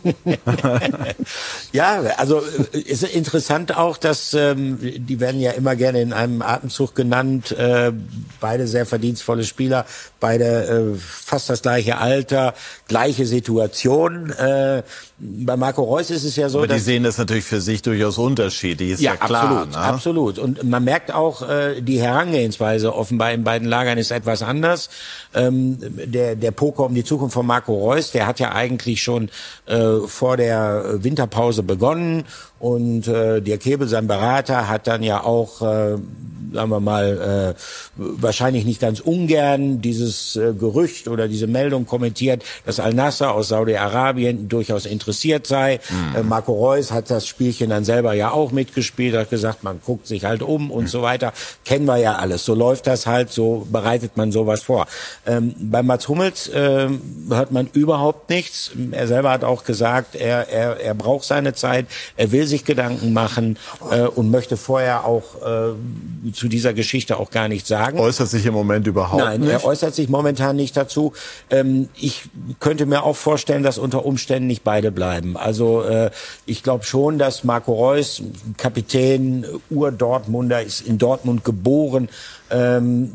Ja, also ist interessant auch, dass ähm, die werden ja immer gerne in einem Atemzug genannt, äh, beide sehr verdienstvolle Spieler, beide äh, fast das gleiche Alter, gleiche Situation. Äh, bei Marco Reus ist es ja so, aber die dass, sehen das natürlich für sich durchaus unterschiedlich, ist ja, ja klar. Absolut, ne? absolut. Und man merkt auch, äh, die Herangehensweise offenbar in beiden Lagern ist etwas anders. Ähm, der, der Poker um die Zukunft von Marco Reus, der hat ja eigentlich schon äh, vor der Winterpause begonnen und äh, Dirk Hebel, sein Berater, hat dann ja auch, äh, sagen wir mal, äh, wahrscheinlich nicht ganz ungern dieses äh, Gerücht oder diese Meldung kommentiert, dass Al-Nassr aus Saudi-Arabien durchaus interessiert sei. Mhm. Äh, Marco Reus hat das Spielchen dann selber ja auch mitgespielt, hat gesagt, man guckt sich halt um und mhm. so weiter. Kennen wir ja alles. So läuft das halt, so bereitet man sowas vor. Ähm, bei Mats Hummels äh, hört man überhaupt nichts. Er selber hat auch gesagt, er, er, er braucht seine Zeit, er will sich Gedanken machen äh, und möchte vorher auch äh, zu dieser Geschichte auch gar nichts sagen. Äußert sich im Moment überhaupt Nein, nicht? Nein, er äußert sich momentan nicht dazu. Ähm, ich könnte mir auch vorstellen, dass unter Umständen nicht beide bleiben. Also äh, ich glaube schon, dass Marco Reus, Kapitän, Ur-Dortmunder, ist in Dortmund geboren, ähm,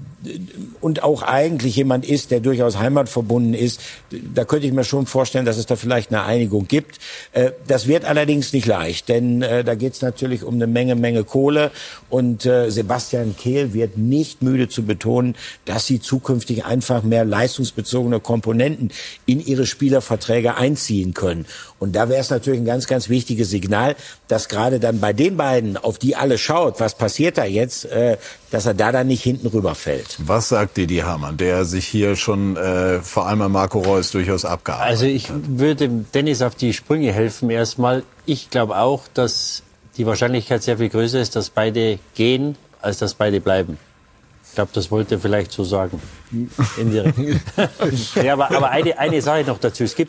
und auch eigentlich jemand ist, der durchaus heimatverbunden ist. Da könnte ich mir schon vorstellen, dass es da vielleicht eine Einigung gibt. Äh, das wird allerdings nicht leicht, denn äh, da geht es natürlich um eine Menge, Menge Kohle. Und äh, Sebastian Kehl wird nicht müde zu betonen, dass sie zukünftig einfach mehr leistungsbezogene Komponenten in ihre Spielerverträge einziehen können. Und da wäre es natürlich ein ganz, ganz wichtiges Signal, dass gerade dann bei den beiden, auf die alle schaut, was passiert da jetzt, äh, dass er da dann nicht hinten rüberfällt. Was sagt Didi Hamann, der sich hier schon äh, vor allem an Marco Reus durchaus abgearbeitet hat? Also ich würde Dennis auf die Sprünge helfen erstmal. Ich glaube auch, dass die Wahrscheinlichkeit sehr viel größer ist, dass beide gehen, als dass beide bleiben. Ich glaube, das wollte er vielleicht so sagen. Indirekt. Ja, aber, aber eine, eine Sache noch dazu. Es gibt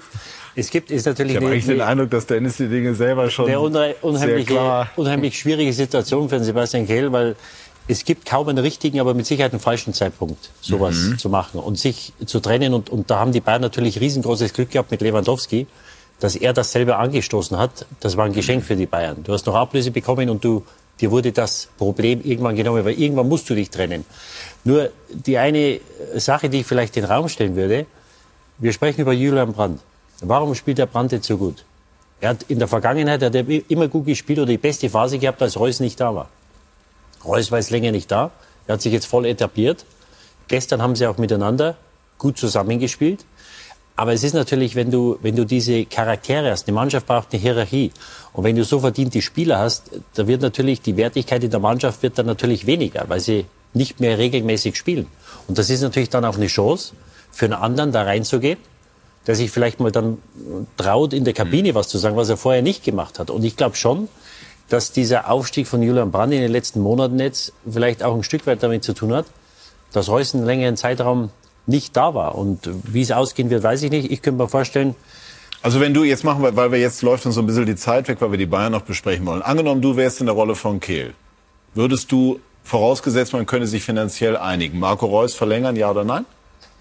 Es gibt, ist natürlich ich habe eigentlich den Eindruck, dass Dennis die Dinge selber schon eine unheimlich, sehr klar... unheimlich schwierige Situation für den Sebastian Kehl, weil es gibt kaum einen richtigen, aber mit Sicherheit einen falschen Zeitpunkt, sowas mhm. zu machen und sich zu trennen. Und, und da haben die Bayern natürlich riesengroßes Glück gehabt mit Lewandowski, dass er das selber angestoßen hat. Das war ein Geschenk für die Bayern. Du hast noch Ablöse bekommen und du, dir wurde das Problem irgendwann genommen, weil irgendwann musst du dich trennen. Nur die eine Sache, die ich vielleicht in den Raum stellen würde, wir sprechen über Julian Brandt. Warum spielt der Brandt jetzt so gut? Er hat in der Vergangenheit hat er immer gut gespielt oder die beste Phase gehabt, als Reus nicht da war. Reus war jetzt länger nicht da. Er hat sich jetzt voll etabliert. Gestern haben sie auch miteinander gut zusammengespielt. Aber es ist natürlich, wenn du, wenn du diese Charaktere hast, eine Mannschaft braucht eine Hierarchie. Und wenn du so verdiente Spieler hast, da wird natürlich die Wertigkeit in der Mannschaft wird dann natürlich weniger, weil sie nicht mehr regelmäßig spielen. Und das ist natürlich dann auch eine Chance für einen anderen, da reinzugehen, der sich vielleicht mal dann traut, in der Kabine was zu sagen, was er vorher nicht gemacht hat. Und ich glaube schon, dass dieser Aufstieg von Julian Brandt in den letzten Monaten jetzt vielleicht auch ein Stück weit damit zu tun hat, dass Reus einen längeren Zeitraum nicht da war. Und wie es ausgehen wird, weiß ich nicht. Ich könnte mir vorstellen... Also wenn du, jetzt machen wir, weil wir jetzt läuft uns so ein bisschen die Zeit weg, weil wir die Bayern noch besprechen wollen. Angenommen, du wärst in der Rolle von Kehl. Würdest du, vorausgesetzt, man könne sich finanziell einigen, Marco Reus verlängern, ja oder nein?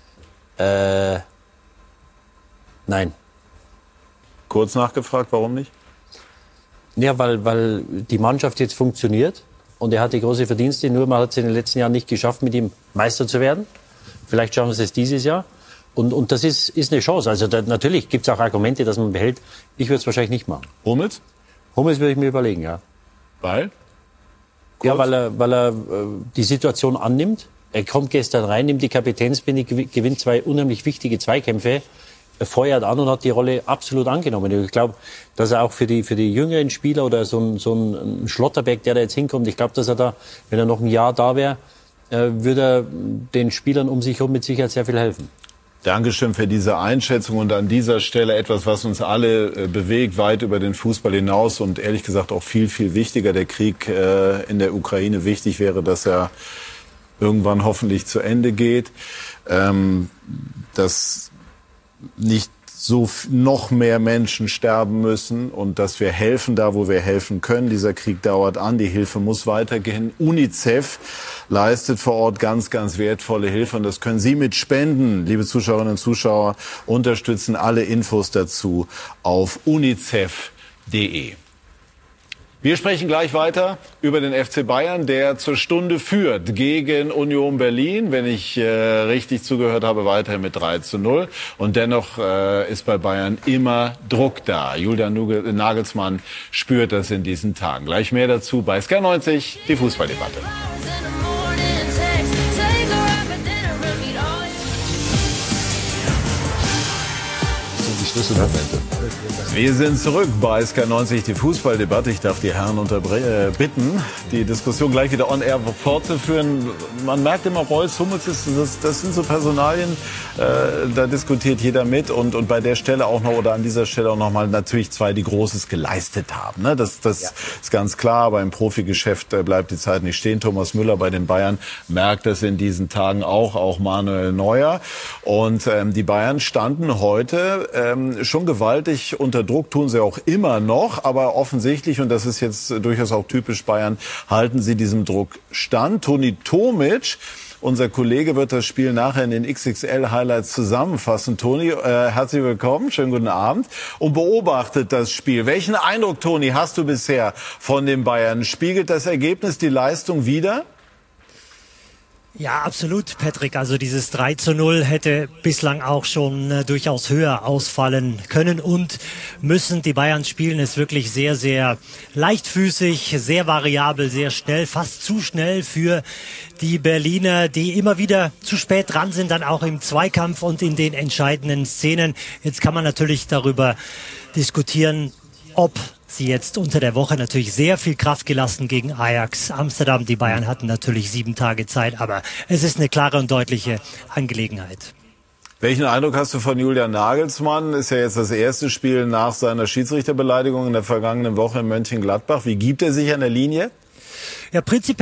Äh, nein. Kurz nachgefragt, warum nicht? Ja, weil, weil die Mannschaft jetzt funktioniert und er hatte große Verdienste, nur man hat es in den letzten Jahren nicht geschafft, mit ihm Meister zu werden. Vielleicht schaffen wir es dieses Jahr. Und, und das ist, ist eine Chance. Also da, natürlich gibt es auch Argumente, dass man behält. Ich würde es wahrscheinlich nicht machen. Hummels? Hummels würde ich mir überlegen, ja. Weil? Kurz. Ja, weil er, weil er äh, die Situation annimmt. Er kommt gestern rein, nimmt die Kapitänsbinde, gewinnt zwei unheimlich wichtige Zweikämpfe, feuert an und hat die Rolle absolut angenommen. Ich glaube, dass er auch für die, für die jüngeren Spieler oder so ein, so ein Schlotterbeck, der da jetzt hinkommt, ich glaube, dass er da, wenn er noch ein Jahr da wäre, äh, würde er den Spielern um sich herum mit Sicherheit sehr viel helfen. Dankeschön für diese Einschätzung und an dieser Stelle etwas, was uns alle äh, bewegt, weit über den Fußball hinaus und ehrlich gesagt auch viel, viel wichtiger. Der Krieg äh, in der Ukraine, wichtig wäre, dass er irgendwann hoffentlich zu Ende geht. Ähm, dass nicht so noch mehr Menschen sterben müssen und dass wir helfen da, wo wir helfen können. Dieser Krieg dauert an, die Hilfe muss weitergehen. UNICEF leistet vor Ort ganz, ganz wertvolle Hilfe und das können Sie mit Spenden, liebe Zuschauerinnen und Zuschauer, unterstützen. Alle Infos dazu auf unicef punkt de. Wir sprechen gleich weiter über den F C Bayern, der zur Stunde führt gegen Union Berlin. Wenn ich äh, richtig zugehört habe, weiterhin mit drei zu null. Und dennoch äh, ist bei Bayern immer Druck da. Julian Nagelsmann spürt das in diesen Tagen. Gleich mehr dazu bei Sky neunzig, die Fußballdebatte. Das sind die Schlüsselmomente. Wir sind zurück bei Sky neunzig, die Fußballdebatte. Ich darf die Herren unterbre- äh, bitten, die Diskussion gleich wieder on air fortzuführen. Man merkt immer, Reus, Hummels, ist, das, das sind so Personalien, äh, da diskutiert jeder mit. Und, und bei der Stelle auch noch, oder an dieser Stelle auch noch mal natürlich zwei, die Großes geleistet haben. Ne? Das, das ja. ist ganz klar, aber im Profigeschäft äh, bleibt die Zeit nicht stehen. Thomas Müller bei den Bayern merkt das in diesen Tagen auch, auch Manuel Neuer. Und ähm, die Bayern standen heute ähm, schon gewaltig unter Druck, tun sie auch immer noch, aber offensichtlich, und das ist jetzt durchaus auch typisch Bayern, halten sie diesem Druck stand. Toni Tomic, unser Kollege, wird das Spiel nachher in den X X L-Highlights zusammenfassen. Toni, äh, herzlich willkommen, schönen guten Abend und beobachtet das Spiel. Welchen Eindruck, Toni, hast du bisher von den Bayern? Spiegelt das Ergebnis die Leistung wider? Ja, absolut, Patrick. Also dieses drei zu null hätte bislang auch schon äh, durchaus höher ausfallen können und müssen. Die Bayern spielen es wirklich sehr, sehr leichtfüßig, sehr variabel, sehr schnell, fast zu schnell für die Berliner, die immer wieder zu spät dran sind, dann auch im Zweikampf und in den entscheidenden Szenen. Jetzt kann man natürlich darüber diskutieren, ob sie jetzt unter der Woche natürlich sehr viel Kraft gelassen gegen Ajax Amsterdam. Die Bayern hatten natürlich sieben Tage Zeit, aber es ist eine klare und deutliche Angelegenheit. Welchen Eindruck hast du von Julian Nagelsmann? Ist ja jetzt das erste Spiel nach seiner Schiedsrichterbeleidigung in der vergangenen Woche in Mönchengladbach. Wie gibt er sich an der Linie? Ja, prinzipiell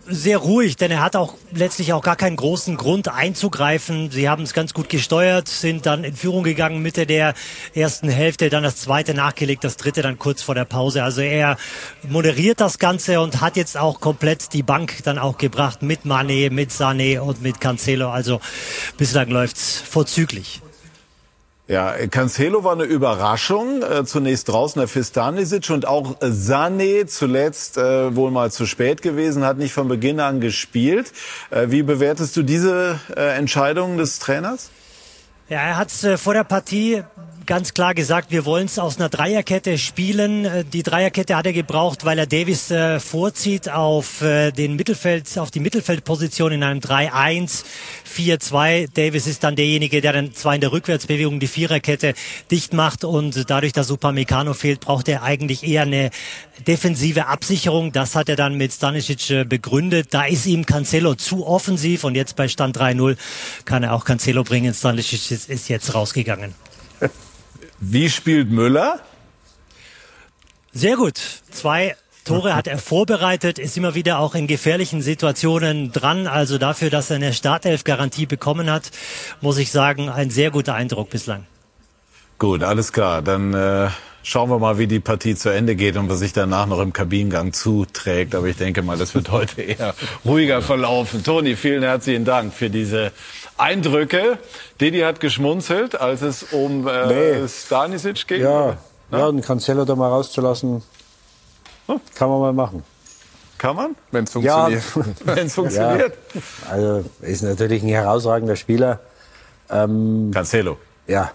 sehr ruhig, denn er hat auch letztlich auch gar keinen großen Grund einzugreifen. Sie haben es ganz gut gesteuert, sind dann in Führung gegangen Mitte der ersten Hälfte, dann das zweite nachgelegt, das dritte dann kurz vor der Pause. Also er moderiert das Ganze und hat jetzt auch komplett die Bank dann auch gebracht mit Mané, mit Sané und mit Cancelo. Also bislang läuft's vorzüglich. Ja, Cancelo war eine Überraschung. Äh, zunächst draußen der Stanisic und auch Sané zuletzt äh, wohl mal zu spät gewesen, hat nicht von Beginn an gespielt. Äh, wie bewertest du diese äh, Entscheidung des Trainers? Ja, er hat äh, vor der Partie ganz klar gesagt, wir wollen es aus einer Dreierkette spielen. Die Dreierkette hat er gebraucht, weil er Davies äh, vorzieht auf äh, den Mittelfeld, auf die Mittelfeldposition in einem drei eins vier zwei. Davies ist dann derjenige, der dann zwar in der Rückwärtsbewegung die Viererkette dicht macht und dadurch, dass Upamecano fehlt, braucht er eigentlich eher eine defensive Absicherung. Das hat er dann mit Stanisic äh, begründet. Da ist ihm Cancelo zu offensiv und jetzt bei Stand drei null kann er auch Cancelo bringen. Stanisic ist, ist jetzt rausgegangen. Wie spielt Müller? Sehr gut. Zwei Tore hat er vorbereitet, ist immer wieder auch in gefährlichen Situationen dran. Also dafür, dass er eine Startelf-Garantie bekommen hat, muss ich sagen, ein sehr guter Eindruck bislang. Gut, alles klar. Dann äh, schauen wir mal, wie die Partie zu Ende geht und was sich danach noch im Kabinengang zuträgt. Aber ich denke mal, das wird heute eher ruhiger verlaufen. Toni, vielen herzlichen Dank für diese Eindrücke. Didi hat geschmunzelt, als es um äh, nee. Stanisic ging. Ja, ja, den Cancelo da mal rauszulassen, kann man mal machen. Kann man? Wenn es funktioniert. Ja. Wenn es funktioniert. Ja. Also ist natürlich ein herausragender Spieler. Ähm, Cancelo. Ja.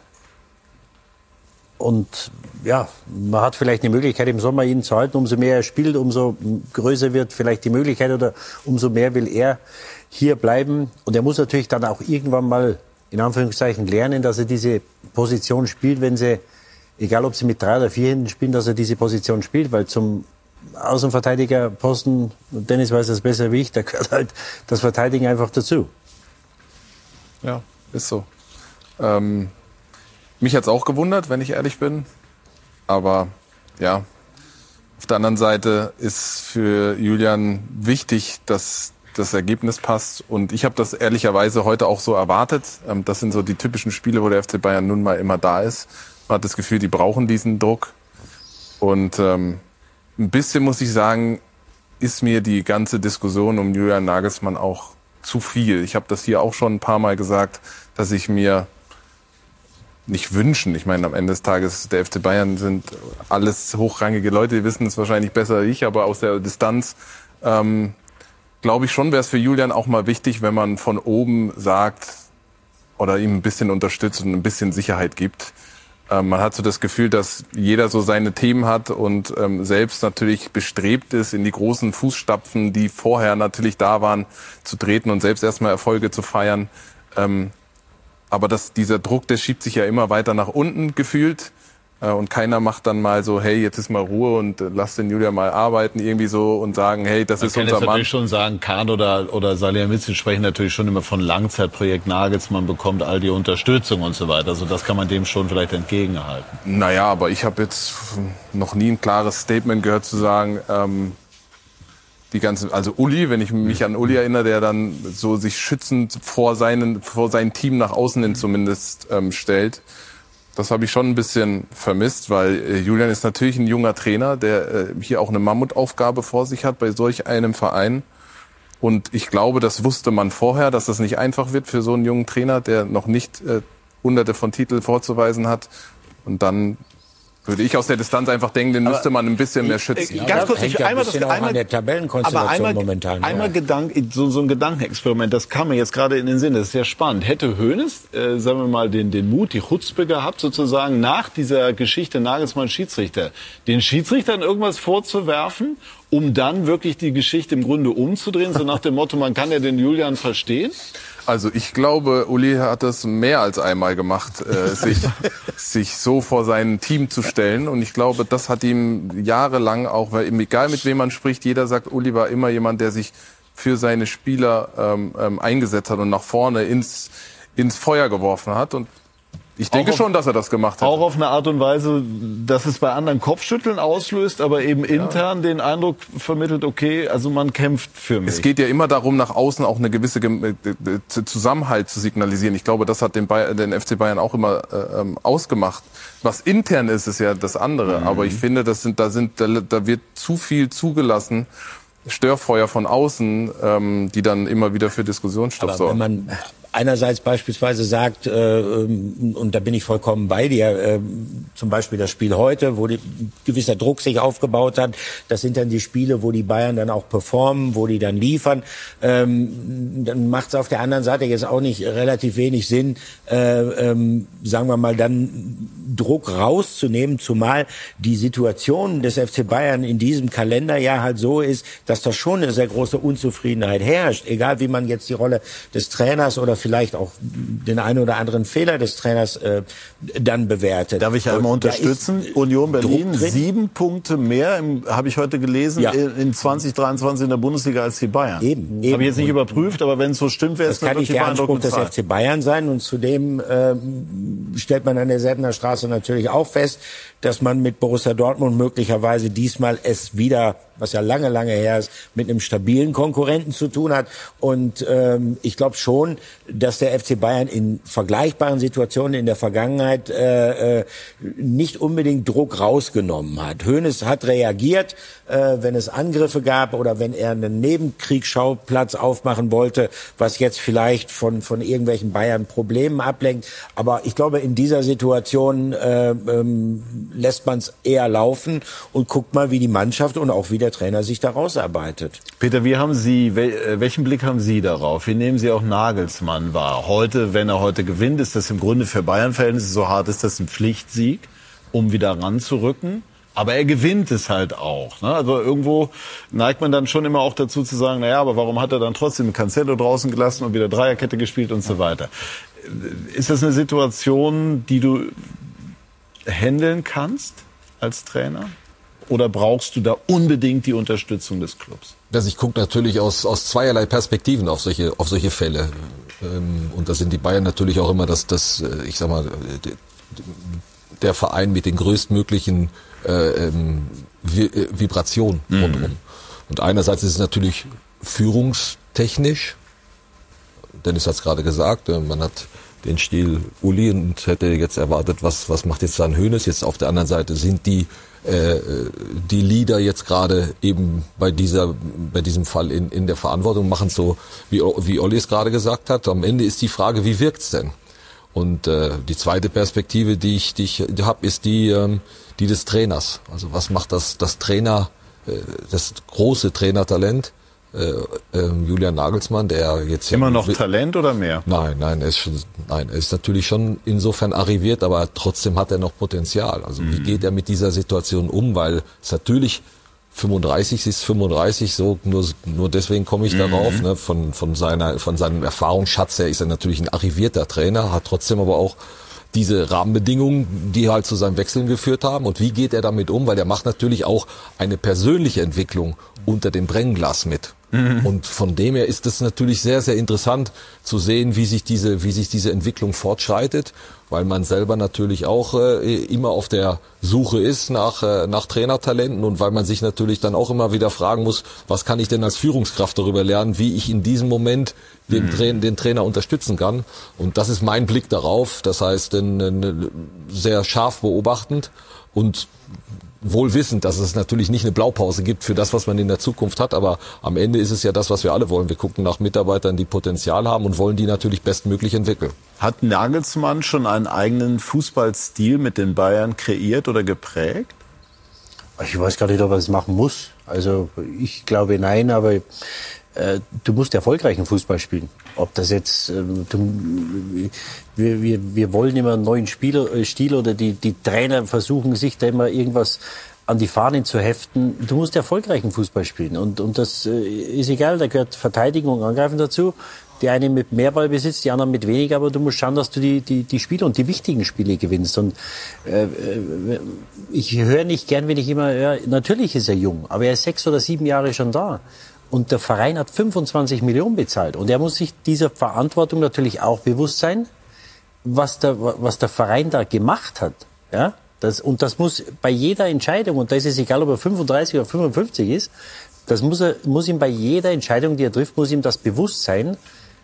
Und ja, man hat vielleicht eine Möglichkeit im Sommer ihn zu halten. Umso mehr er spielt, umso größer wird vielleicht die Möglichkeit oder umso mehr will er hier bleiben. Und er muss natürlich dann auch irgendwann mal, in Anführungszeichen, lernen, dass er diese Position spielt, wenn sie, egal ob sie mit drei oder vier hinten spielen, dass er diese Position spielt. Weil zum Außenverteidigerposten, Dennis weiß das besser wie ich, da gehört halt das Verteidigen einfach dazu. Ja, ist so. Ähm Mich hat's auch gewundert, wenn ich ehrlich bin. Aber ja, auf der anderen Seite ist für Julian wichtig, dass das Ergebnis passt. Und ich habe das ehrlicherweise heute auch so erwartet. Das sind so die typischen Spiele, wo der F C Bayern nun mal immer da ist. Man hat das Gefühl, die brauchen diesen Druck. Und ähm, ein bisschen, muss ich sagen, ist mir die ganze Diskussion um Julian Nagelsmann auch zu viel. Ich habe das hier auch schon ein paar Mal gesagt, dass ich mir nicht wünschen. Ich meine, am Ende des Tages, der F C Bayern sind alles hochrangige Leute, die wissen es wahrscheinlich besser als ich, aber aus der Distanz ähm, glaube ich schon, wäre es für Julian auch mal wichtig, wenn man von oben sagt oder ihm ein bisschen unterstützt und ein bisschen Sicherheit gibt. Ähm, man hat so das Gefühl, dass jeder so seine Themen hat und ähm, selbst natürlich bestrebt ist, in die großen Fußstapfen, die vorher natürlich da waren, zu treten und selbst erstmal Erfolge zu feiern. Ähm, Aber das, dieser Druck, der schiebt sich ja immer weiter nach unten gefühlt. Äh, und keiner macht dann mal so, hey, jetzt ist mal Ruhe und äh, lass den Julian mal arbeiten irgendwie so und sagen, hey, das Man ist unser Mann. Man kann natürlich schon sagen, Kahn oder, oder Salihamidzic sprechen natürlich schon immer von Langzeitprojekt Nagelsmann bekommt all die Unterstützung und so weiter. Also das kann man dem schon vielleicht entgegenhalten. Naja, aber ich habe jetzt noch nie ein klares Statement gehört zu sagen, ähm, die ganze, also Uli, wenn ich mich an Uli erinnere, der dann so sich schützend vor seinen, vor sein Team nach außen hin zumindest ähm, stellt. Das habe ich schon ein bisschen vermisst, weil äh, Julian ist natürlich ein junger Trainer, der äh, hier auch eine Mammutaufgabe vor sich hat bei solch einem Verein. Und ich glaube, das wusste man vorher, dass das nicht einfach wird für so einen jungen Trainer, der noch nicht äh, hunderte von Titeln vorzuweisen hat. Und dann würde ich aus der Distanz einfach denken, den müsste man ein bisschen mehr schützen. Ja, Ganz kurz, hängt ich ja einmal ein bisschen das auch einmal, an der Tabellenkonstellation aber einmal, momentan. Einmal ja. Gedank, so, so ein Gedankenexperiment, das kam mir jetzt gerade in den Sinn, das ist sehr spannend. Hätte Hoeneß, äh, sagen wir mal, den, den Mut, die Chutzpe gehabt, sozusagen nach dieser Geschichte Nagelsmann-Schiedsrichter, den Schiedsrichtern irgendwas vorzuwerfen, um dann wirklich die Geschichte im Grunde umzudrehen, so nach dem Motto, man kann ja den Julian verstehen? Also ich glaube, Uli hat das mehr als einmal gemacht, äh, sich, sich so vor sein Team zu stellen. Und ich glaube, das hat ihm jahrelang auch, weil egal mit wem man spricht, jeder sagt, Uli war immer jemand, der sich für seine Spieler ähm, ähm, eingesetzt hat und nach vorne ins, ins Feuer geworfen hat. Und Ich denke auf, schon, dass er das gemacht hat. Auch auf eine Art und Weise, dass es bei anderen Kopfschütteln auslöst, aber eben intern ja. den Eindruck vermittelt, okay, also man kämpft für mich. Es geht ja immer darum, nach außen auch eine gewisse Zusammenhalt zu signalisieren. Ich glaube, das hat den, Bayern, den F C Bayern auch immer äh, ausgemacht. Was intern ist, ist ja das andere. Mhm. Aber ich finde, das sind, da, sind, da, da wird zu viel zugelassen. Störfeuer von außen, ähm, die dann immer wieder für Diskussionsstoff aber sorgen. Wenn man einerseits beispielsweise sagt, äh, und da bin ich vollkommen bei dir, äh, zum Beispiel das Spiel heute, wo die, gewisser Druck sich aufgebaut hat, das sind dann die Spiele, wo die Bayern dann auch performen, wo die dann liefern, ähm, dann macht es auf der anderen Seite jetzt auch nicht relativ wenig Sinn, äh, ähm, sagen wir mal, dann Druck rauszunehmen, zumal die Situation des F C Bayern in diesem Kalenderjahr halt so ist, dass da schon eine sehr große Unzufriedenheit herrscht, egal wie man jetzt die Rolle des Trainers oder vielleicht auch den einen oder anderen Fehler des Trainers äh, dann bewertet. Darf ich einmal unterstützen? Union Berlin, sieben Punkte mehr, habe ich heute gelesen, ja. in zwanzig dreiundzwanzig in der Bundesliga als die Bayern. Eben. eben. Habe ich jetzt nicht überprüft, aber wenn es so stimmt, wäre es natürlich die kann nicht der Anspruch des F C Bayern sein. Und zudem äh, stellt man an der Säbener Straße natürlich auch fest, dass man mit Borussia Dortmund möglicherweise diesmal es wieder, was ja lange, lange her ist, mit einem stabilen Konkurrenten zu tun hat. Und ähm, ich glaube schon, dass der F C Bayern in vergleichbaren Situationen in der Vergangenheit äh, äh, nicht unbedingt Druck rausgenommen hat. Hoeneß hat reagiert, äh, wenn es Angriffe gab oder wenn er einen Nebenkriegsschauplatz aufmachen wollte, was jetzt vielleicht von von irgendwelchen Bayern-Problemen ablenkt. Aber ich glaube, in dieser Situation äh, ähm, lässt man es eher laufen und guckt mal, wie die Mannschaft und auch wie der Trainer sich da rausarbeitet. Peter, wie haben Sie, welchen Blick haben Sie darauf? Wie nehmen Sie auch Nagelsmann wahr? Heute, wenn er heute gewinnt, ist das im Grunde für Bayern-Verhältnisse so hart, ist das ein Pflichtsieg, um wieder ranzurücken. Aber er gewinnt es halt auch. Ne? Also irgendwo neigt man dann schon immer auch dazu zu sagen, naja, aber warum hat er dann trotzdem Cancelo draußen gelassen und wieder Dreierkette gespielt und so weiter? Ist das eine Situation, die du handeln kannst als Trainer? Oder brauchst du da unbedingt die Unterstützung des Clubs? Also ich gucke natürlich aus, aus zweierlei Perspektiven auf solche, auf solche Fälle. Und da sind die Bayern natürlich auch immer das, das ich sag mal, der Verein mit den größtmöglichen äh, Vibrationen mhm. rundherum. Und einerseits ist es natürlich führungstechnisch. Dennis hat es gerade gesagt, man hat den Stil Uli und hätte jetzt erwartet, was, was macht jetzt dann Hoeneß? Jetzt auf der anderen Seite sind die äh, die Leader jetzt gerade eben bei dieser bei diesem Fall in, in der Verantwortung, machen so, wie, wie Olli es gerade gesagt hat. Am Ende ist die Frage, wie wirkt's denn? Und äh, die zweite Perspektive, die ich, die ich habe, ist die, ähm, die des Trainers. Also was macht das, das Trainer, äh, das große Trainertalent? Äh, äh, Julian Nagelsmann, der jetzt immer noch Talent oder mehr? Nein, nein, er ist schon, nein, er ist natürlich schon insofern arriviert, aber trotzdem hat er noch Potenzial. Also mhm. wie geht er mit dieser Situation um? Weil es natürlich fünfunddreißig ist fünfunddreißig, so nur nur deswegen komme ich mhm. darauf. Ne, von von seiner von seinem Erfahrungsschatz her ist er natürlich ein arrivierter Trainer, hat trotzdem aber auch diese Rahmenbedingungen, die halt zu seinem Wechseln geführt haben. Und wie geht er damit um? Weil er macht natürlich auch eine persönliche Entwicklung unter dem Brennglas mit. Mhm. Und von dem her ist es natürlich sehr, sehr interessant zu sehen, wie sich diese, wie sich diese Entwicklung fortschreitet, weil man selber natürlich auch äh, immer auf der Suche ist nach, äh, nach Trainertalenten und weil man sich natürlich dann auch immer wieder fragen muss, was kann ich denn als Führungskraft darüber lernen, wie ich in diesem Moment den, mhm. Tra- den Trainer unterstützen kann. Und das ist mein Blick darauf, das heißt, in, in, sehr scharf beobachtend und wohl wissend, dass es natürlich nicht eine Blaupause gibt für das, was man in der Zukunft hat, aber am Ende ist es ja das, was wir alle wollen. Wir gucken nach Mitarbeitern, die Potenzial haben und wollen die natürlich bestmöglich entwickeln. Hat Nagelsmann schon einen eigenen Fußballstil mit den Bayern kreiert oder geprägt? Ich weiß gar nicht, ob er es machen muss. Also ich glaube nein, aber äh, du musst erfolgreichen Fußball spielen. Ob das jetzt, äh, du, wir, wir, wir wollen immer einen neuen Spieler, äh, Stil oder die, die Trainer versuchen sich da immer irgendwas an die Fahnen zu heften. Du musst erfolgreichen Fußball spielen und, und das äh, ist egal, da gehört Verteidigung und Angreifen dazu. Die einen mit mehr Ballbesitz, die anderen mit weniger, aber du musst schauen, dass du die, die, die Spiele und die wichtigen Spiele gewinnst. Und äh, ich höre nicht gern, wenn ich immer höre, natürlich ist er jung, aber er ist sechs oder sieben Jahre schon da. Und der Verein hat fünfundzwanzig Millionen bezahlt. Und er muss sich dieser Verantwortung natürlich auch bewusst sein. was der, was der Verein da gemacht hat, ja, das, und das muss bei jeder Entscheidung, und da ist es egal, ob er fünfunddreißig oder fünfundfünfzig ist, das muss er, muss ihm bei jeder Entscheidung, die er trifft, muss ihm das bewusst sein,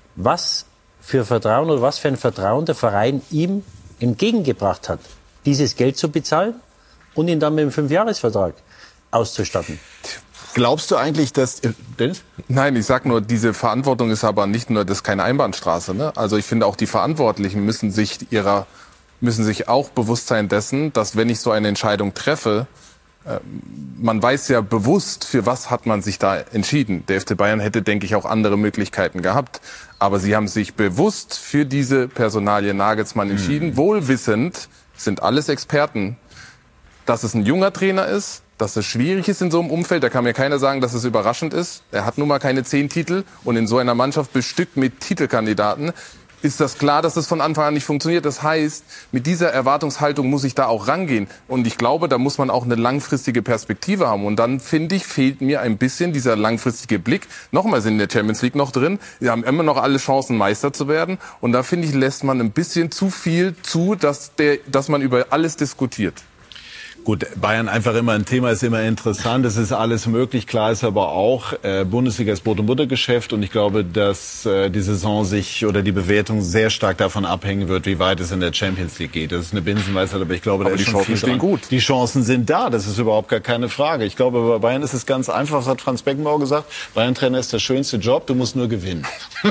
was für Vertrauen oder was für ein Vertrauen der Verein ihm entgegengebracht hat, dieses Geld zu bezahlen und ihn dann mit einem Fünfjahresvertrag auszustatten. Glaubst du eigentlich, dass... Äh, Dennis? Nein, ich sag nur, diese Verantwortung ist aber nicht nur, das ist keine Einbahnstraße. Ne? Also ich finde auch, die Verantwortlichen müssen sich ihrer, müssen sich auch bewusst sein dessen, dass wenn ich so eine Entscheidung treffe, äh, man weiß ja bewusst, für was hat man sich da entschieden. Der F C Bayern hätte, denke ich, auch andere Möglichkeiten gehabt. Aber sie haben sich bewusst für diese Personalie Nagelsmann entschieden, mhm. wohlwissend, sind alles Experten, dass es ein junger Trainer ist, dass es schwierig ist in so einem Umfeld. Da kann mir keiner sagen, dass es überraschend ist. Er hat nun mal keine zehn Titel und in so einer Mannschaft bestückt mit Titelkandidaten ist das klar, dass es von Anfang an nicht funktioniert. Das heißt, mit dieser Erwartungshaltung muss ich da auch rangehen. Und ich glaube, da muss man auch eine langfristige Perspektive haben. Und dann, finde ich, fehlt mir ein bisschen dieser langfristige Blick. Nochmal sind in der Champions League noch drin. Wir haben immer noch alle Chancen, Meister zu werden. Und da, finde ich, lässt man ein bisschen zu viel zu, dass, der, dass man über alles diskutiert. Gut, Bayern einfach immer ein Thema, ist immer interessant, es ist alles möglich, klar ist aber auch, äh, Bundesliga ist Brot- und Buttergeschäft und ich glaube, dass äh, die Saison sich oder die Bewertung sehr stark davon abhängen wird, wie weit es in der Champions League geht. Das ist eine Binsenweisheit, aber ich glaube, aber da ist die schon Chancen viel stehen dran. Gut. Die Chancen sind da, das ist überhaupt gar keine Frage. Ich glaube, bei Bayern ist es ganz einfach, das hat Franz Beckenbauer gesagt, Bayern-Trainer ist der schönste Job, du musst nur gewinnen.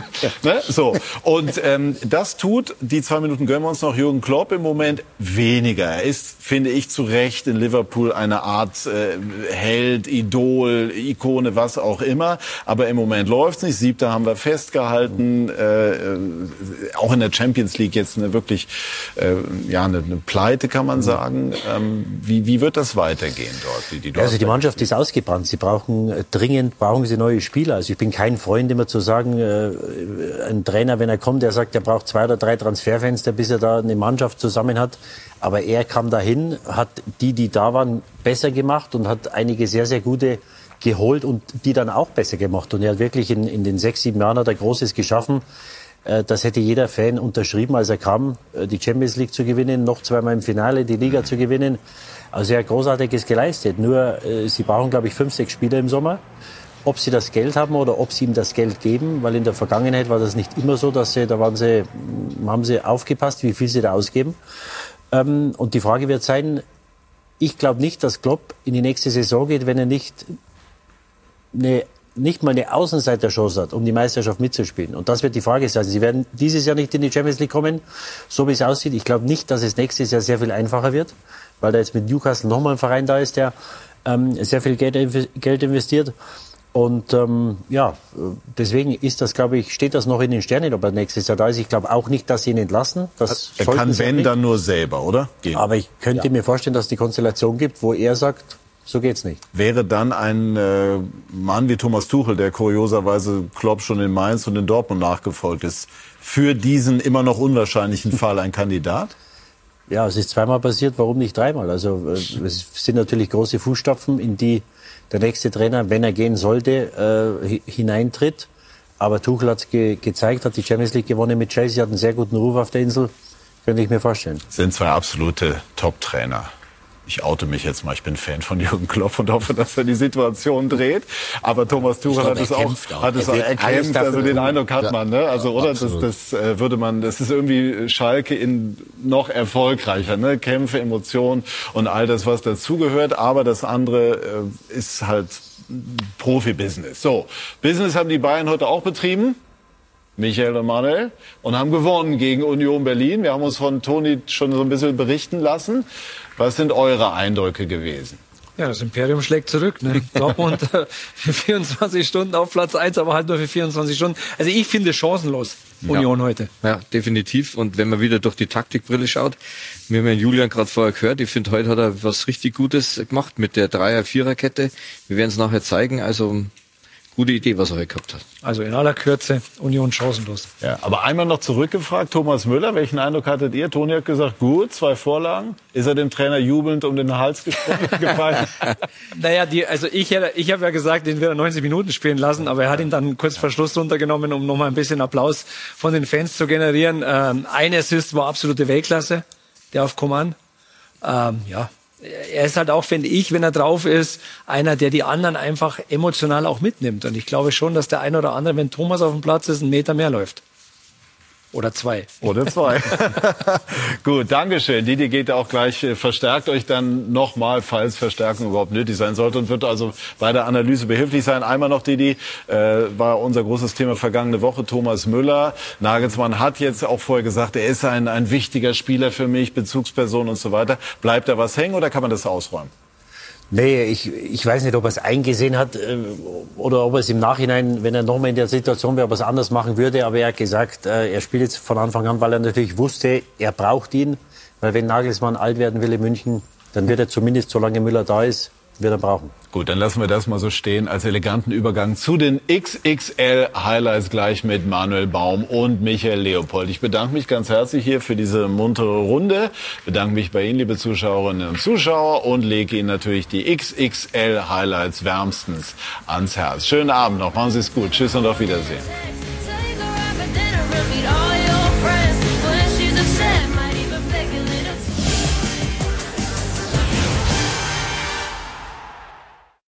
Ne? So. Und ähm, das tut, die zwei Minuten gönnen wir uns noch, Jürgen Klopp im Moment weniger. Er ist, finde ich, zu Recht in Liverpool eine Art äh, Held, Idol, Ikone, was auch immer. Aber im Moment läuft's nicht. Siebter haben wir festgehalten. Äh, äh, auch in der Champions League jetzt eine wirklich äh, ja eine, eine Pleite, kann man sagen. Ähm, wie, wie wird das weitergehen dort? Die, die dort also die Mannschaft ist ausgebrannt. Sie brauchen dringend brauchen sie neue Spieler. Also ich bin kein Freund, immer zu sagen, äh, ein Trainer, wenn er kommt, der sagt, er braucht zwei oder drei Transferfenster, bis er da eine Mannschaft zusammen hat. Aber er kam dahin, hat die, die da waren, besser gemacht und hat einige sehr, sehr gute geholt und die dann auch besser gemacht. Und er hat wirklich in, in den sechs, sieben Jahren hat er Großes geschaffen. Das hätte jeder Fan unterschrieben, als er kam, die Champions League zu gewinnen, noch zweimal im Finale die Liga zu gewinnen. Also er hat Großartiges geleistet. Nur, sie brauchen, glaube ich, fünf, sechs Spieler im Sommer. Ob sie das Geld haben oder ob sie ihm das Geld geben, weil in der Vergangenheit war das nicht immer so, dass sie, da waren sie, haben sie aufgepasst, wie viel sie da ausgeben. Und die Frage wird sein, ich glaube nicht, dass Klopp in die nächste Saison geht, wenn er nicht, eine, nicht mal eine Außenseiterchance hat, um die Meisterschaft mitzuspielen. Und das wird die Frage sein. Sie werden dieses Jahr nicht in die Champions League kommen, so wie es aussieht. Ich glaube nicht, dass es nächstes Jahr sehr viel einfacher wird, weil da jetzt mit Newcastle nochmal ein Verein da ist, der ähm, sehr viel Geld, Geld investiert. Und ähm, ja, deswegen ist das, glaube ich, steht das noch in den Sternen, ob er nächstes Jahr da ist. Ich glaube auch nicht, dass sie ihn entlassen. Das er kann, wenn, nicht. Dann nur selber, oder? Gehen. Aber ich könnte ja. mir vorstellen, dass es die Konstellation gibt, wo er sagt, so geht's nicht. Wäre dann ein äh, Mann wie Thomas Tuchel, der kurioserweise Klopp schon in Mainz und in Dortmund nachgefolgt ist, für diesen immer noch unwahrscheinlichen Fall ein Kandidat? Ja, es ist zweimal passiert, warum nicht dreimal? Also es sind natürlich große Fußstapfen, in die der nächste Trainer, wenn er gehen sollte, äh, hineintritt. Aber Tuchel hat es ge- gezeigt, hat die Champions League gewonnen mit Chelsea, hat einen sehr guten Ruf auf der Insel. Könnte ich mir vorstellen. Sind zwei absolute Top-Trainer. Ich oute mich jetzt mal, ich bin Fan von Jürgen Klopp und hoffe, dass er die Situation dreht. Aber Thomas Tuchel hat es auch, hat es auch erkämpft, also den Eindruck hat man, ne? Also, oder? Das, das äh, würde man, das ist irgendwie Schalke in noch erfolgreicher, ne? Kämpfe, Emotionen und all das, was dazugehört. Aber das andere äh, ist halt Profi-Business. So. Business haben die Bayern heute auch betrieben. Michael und Manuel, und haben gewonnen gegen Union Berlin. Wir haben uns von Toni schon so ein bisschen berichten lassen. Was sind eure Eindrücke gewesen? Ja, das Imperium schlägt zurück. Ne? Dortmund für vierundzwanzig Stunden auf Platz eins, aber halt nur für vierundzwanzig Stunden. Also ich finde chancenlos, Union ja. heute. Ja, definitiv. Und wenn man wieder durch die Taktikbrille schaut, wir haben ja Julian gerade vorher gehört, ich finde, heute hat er was richtig Gutes gemacht mit der Dreier-Vierer-Kette. Wir werden es nachher zeigen. Also gute Idee, was er heute gehabt hat. Also in aller Kürze, Union chancenlos. Ja, aber einmal noch zurückgefragt, Thomas Müller, welchen Eindruck hattet ihr? Toni hat gesagt, gut, zwei Vorlagen. Ist er dem Trainer jubelnd um den Hals gefallen? Naja, die, also ich, ich habe ja gesagt, den wird er neunzig Minuten spielen lassen, aber er hat ihn dann kurz vor Schluss runtergenommen, um nochmal ein bisschen Applaus von den Fans zu generieren. Ähm, ein Assist war absolute Weltklasse, der auf Coman. Ähm, ja. Er ist halt auch, finde ich, wenn er drauf ist, einer, der die anderen einfach emotional auch mitnimmt. Und ich glaube schon, dass der eine oder andere, wenn Thomas auf dem Platz ist, einen Meter mehr läuft. Oder zwei. Oder zwei. Gut, Dankeschön. Didi geht auch gleich, verstärkt euch dann nochmal, falls Verstärkung überhaupt nötig sein sollte und wird also bei der Analyse behilflich sein. Einmal noch, Didi, äh, war unser großes Thema vergangene Woche, Thomas Müller. Nagelsmann hat jetzt auch vorher gesagt, er ist ein, ein wichtiger Spieler für mich, Bezugsperson und so weiter. Bleibt da was hängen oder kann man das ausräumen? Nee, ich, ich weiß nicht, ob er es eingesehen hat äh, oder ob er es im Nachhinein, wenn er nochmal in der Situation wäre, ob er es anders machen würde. Aber er hat gesagt, äh, er spielt jetzt von Anfang an, weil er natürlich wusste, er braucht ihn. Weil wenn Nagelsmann alt werden will in München, dann wird er zumindest, solange Müller da ist, wird er brauchen. Gut, dann lassen wir das mal so stehen als eleganten Übergang zu den X X L-Highlights gleich mit Manuel Baum und Michael Leopold. Ich bedanke mich ganz herzlich hier für diese muntere Runde, bedanke mich bei Ihnen, liebe Zuschauerinnen und Zuschauer, und lege Ihnen natürlich die X X L-Highlights wärmstens ans Herz. Schönen Abend noch, machen Sie es gut, tschüss und auf Wiedersehen.